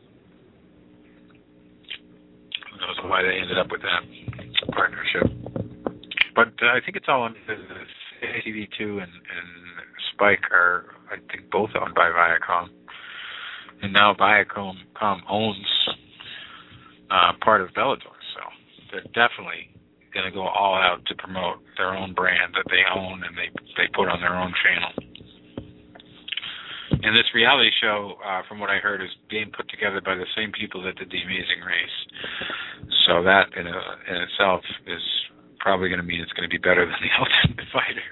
Who knows why they ended up with that partnership. But I think it's all under TV2 and Spike are, I think, both owned by Viacom. And now Viacom owns part of Bellator, so they're definitely going to go all out to promote their own brand that they own and they put on their own channel. And this reality show, from what I heard, is being put together by the same people that did The Amazing Race. So that in itself is probably going to mean it's going to be better than The Ultimate Fighter.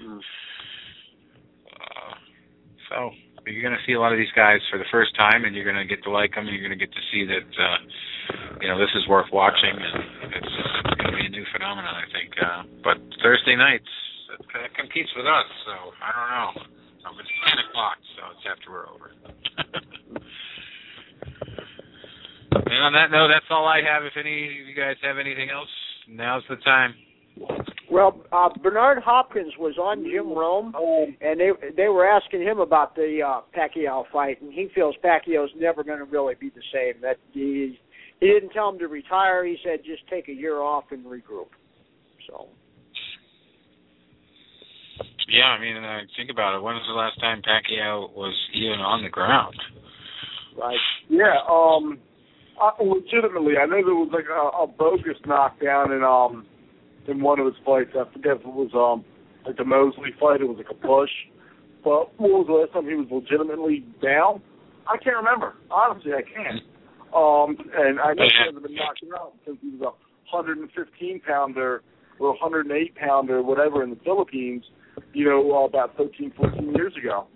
So you're going to see a lot of these guys for the first time, and you're going to get to like them, and you're going to get to see that this is worth watching, and it's going to be a new phenomenon, I think. But Thursday nights, it competes with us, so I don't know. It's 10 o'clock, so it's after we're over. And on that note, that's all I have. If any of you guys have anything else, now's the time. Well, Bernard Hopkins was on Jim Rome, and they were asking him about the Pacquiao fight, and he feels Pacquiao's never going to really be the same. That he didn't tell him to retire. He said just take a year off and regroup. So. Yeah, I mean, think about it. When was the last time Pacquiao was even on the ground? Right. Yeah. Legitimately, I know there was like a bogus knockdown in one of his fights. I forget if it was like the Mosley fight. It was like a push. But when was the last time he was legitimately down? I can't remember. Honestly, I can't. And I know he hasn't been knocked out since he was a 115-pounder or 108-pounder, whatever, in the Philippines, about 13, 14 years ago.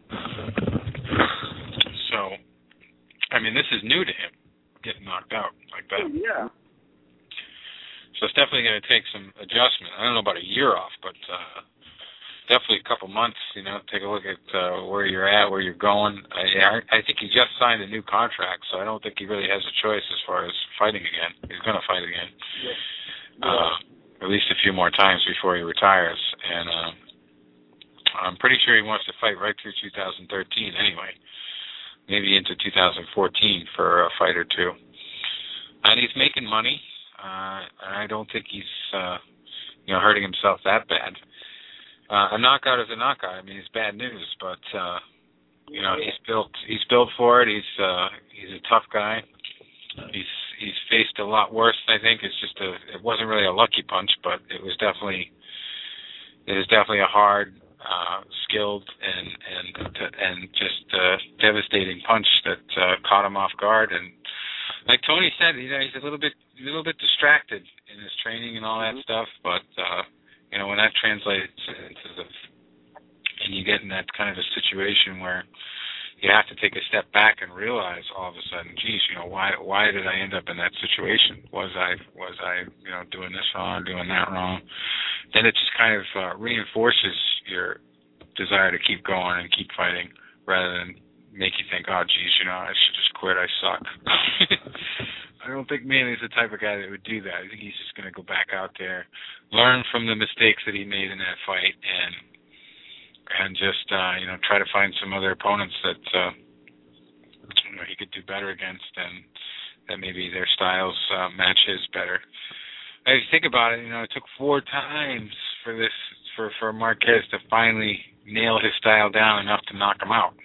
So, I mean, this is new to him, getting knocked out like that. Oh, yeah. So it's definitely going to take some adjustment. I don't know about a year off, but definitely a couple months, take a look at where you're at, where you're going. I think he just signed a new contract, so I don't think he really has a choice as far as fighting again. He's going to fight again. Yeah. At least a few more times before he retires. And I'm pretty sure he wants to fight right through 2013 anyway. Maybe into 2014 for a fight or two. And he's making money. I don't think he's hurting himself that bad. A knockout is a knockout. I mean, it's bad news, but he's built for it. He's a tough guy. he's faced a lot worse. I think it's just it wasn't really a lucky punch, but it was definitely a hard, skilled and just devastating punch that caught him off guard. And like Tony said, he's a little bit distracted in his training and all that stuff. But when that translates into and you get in that kind of a situation where you have to take a step back and realize all of a sudden, geez, why did I end up in that situation? Was I doing this wrong, doing that wrong? Then it just kind of reinforces your desire to keep going and keep fighting, rather than make you think, oh, geez, I should just quit. I suck. I don't think Manny's the type of guy that would do that. I think he's just going to go back out there, learn from the mistakes that he made in that fight, and just try to find some other opponents that he could do better against, and that maybe their styles match his better. If you think about it, it took 4 times for Marquez to finally nail his style down enough to knock him out.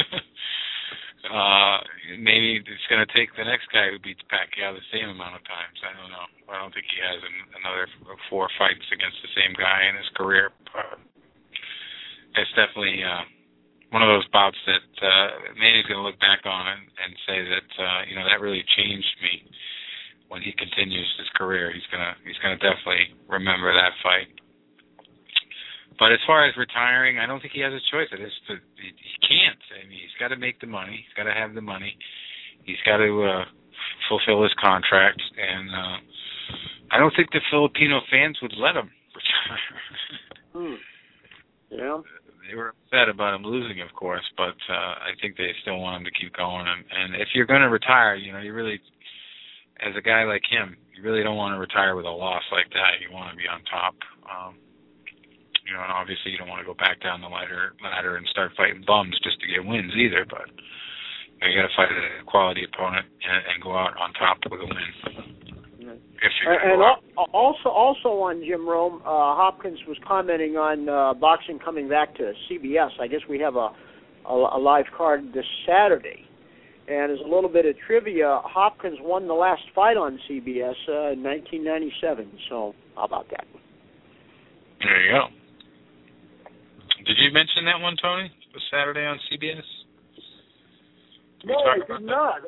Maybe it's going to take the next guy who beats Pacquiao the same amount of times. I don't know. I don't think he has another 4 fights against the same guy in his career. It's definitely one of those bouts that Manny's going to look back on and say that that really changed me. When he continues his career, he's gonna definitely remember that fight. But as far as retiring, I don't think he has a choice. He can't. I mean, he's got to make the money. He's got to have the money. He's got to fulfill his contract, and I don't think the Filipino fans would let him retire. Yeah. They were upset about him losing, of course, but I think they still want him to keep going. And if you're going to retire, you really, as a guy like him, you really don't want to retire with a loss like that. You want to be on top. And obviously you don't want to go back down the ladder and start fighting bums just to get wins either. But you got to fight a quality opponent and go out on top with a win. And also on Jim Rome, Hopkins was commenting on boxing coming back to CBS. I guess we have a live card this Saturday. And as a little bit of trivia, Hopkins won the last fight on CBS in 1997. So how about that? There you go. Did you mention that one, Tony? The Saturday on CBS? No, I did not.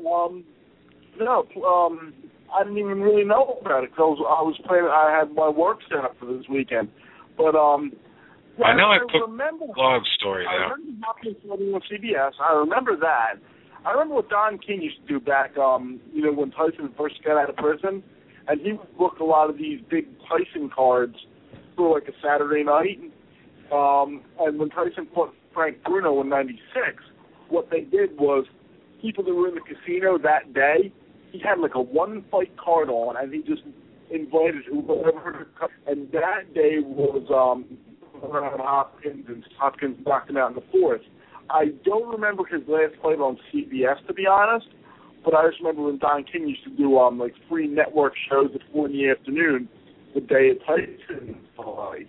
I didn't even really know about it because I was planning. I had my work set up for this weekend, but I know I put blog stories out. I remember Hopkins fighting on CBS. I remember that. I remember what Don King used to do back, when Tyson first got out of prison, and he would book a lot of these big Tyson cards for like a Saturday night. And when Tyson fought Frank Bruno in '96, what they did was people that were in the casino that day, he had like a 1-fight card on, and he just invited whoever to come. And that day was Hopkins, and Hopkins knocked him out in the 4th. I don't remember his last fight on CBS, to be honest, but I just remember when Don King used to do free network shows at 4 in the afternoon the day of Tyson fights.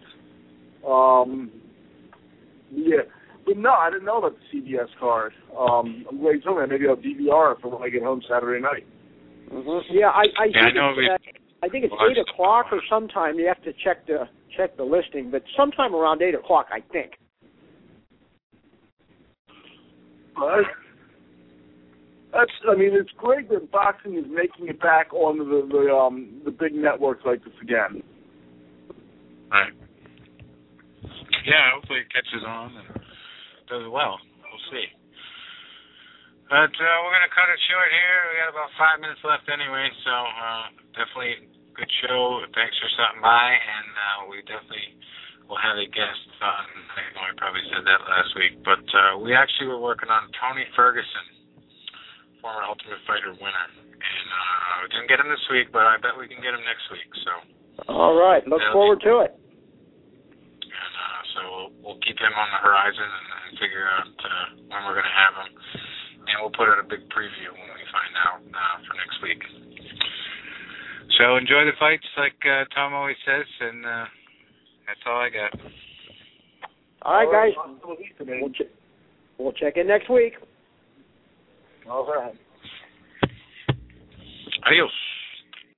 Yeah. But no, I didn't know about the CBS card. I'm glad you told me. Maybe I'll DVR it for when I get home Saturday night. Mm-hmm. Yeah, I think it's 8 o'clock or sometime. You have to check the listing, but sometime around 8 o'clock, I think. It's great that boxing is making it back on the big networks like this again. Right. Yeah, hopefully it catches on and does well. We'll see. But we're going to cut it short here. We got about 5 minutes left anyway, so definitely good show. Thanks for stopping by, and we definitely will have a guest on. I know I probably said that last week, but we actually were working on Tony Ferguson, former Ultimate Fighter winner. And we didn't get him this week, but I bet we can get him next week. So. All right. Look forward to it. So we'll keep him on the horizon and figure out when we're going to have him. And we'll put out a big preview when we find out for next week. So enjoy the fights like Tom always says, and that's all I got. All right, guys. We'll check in next week. All right. Adios.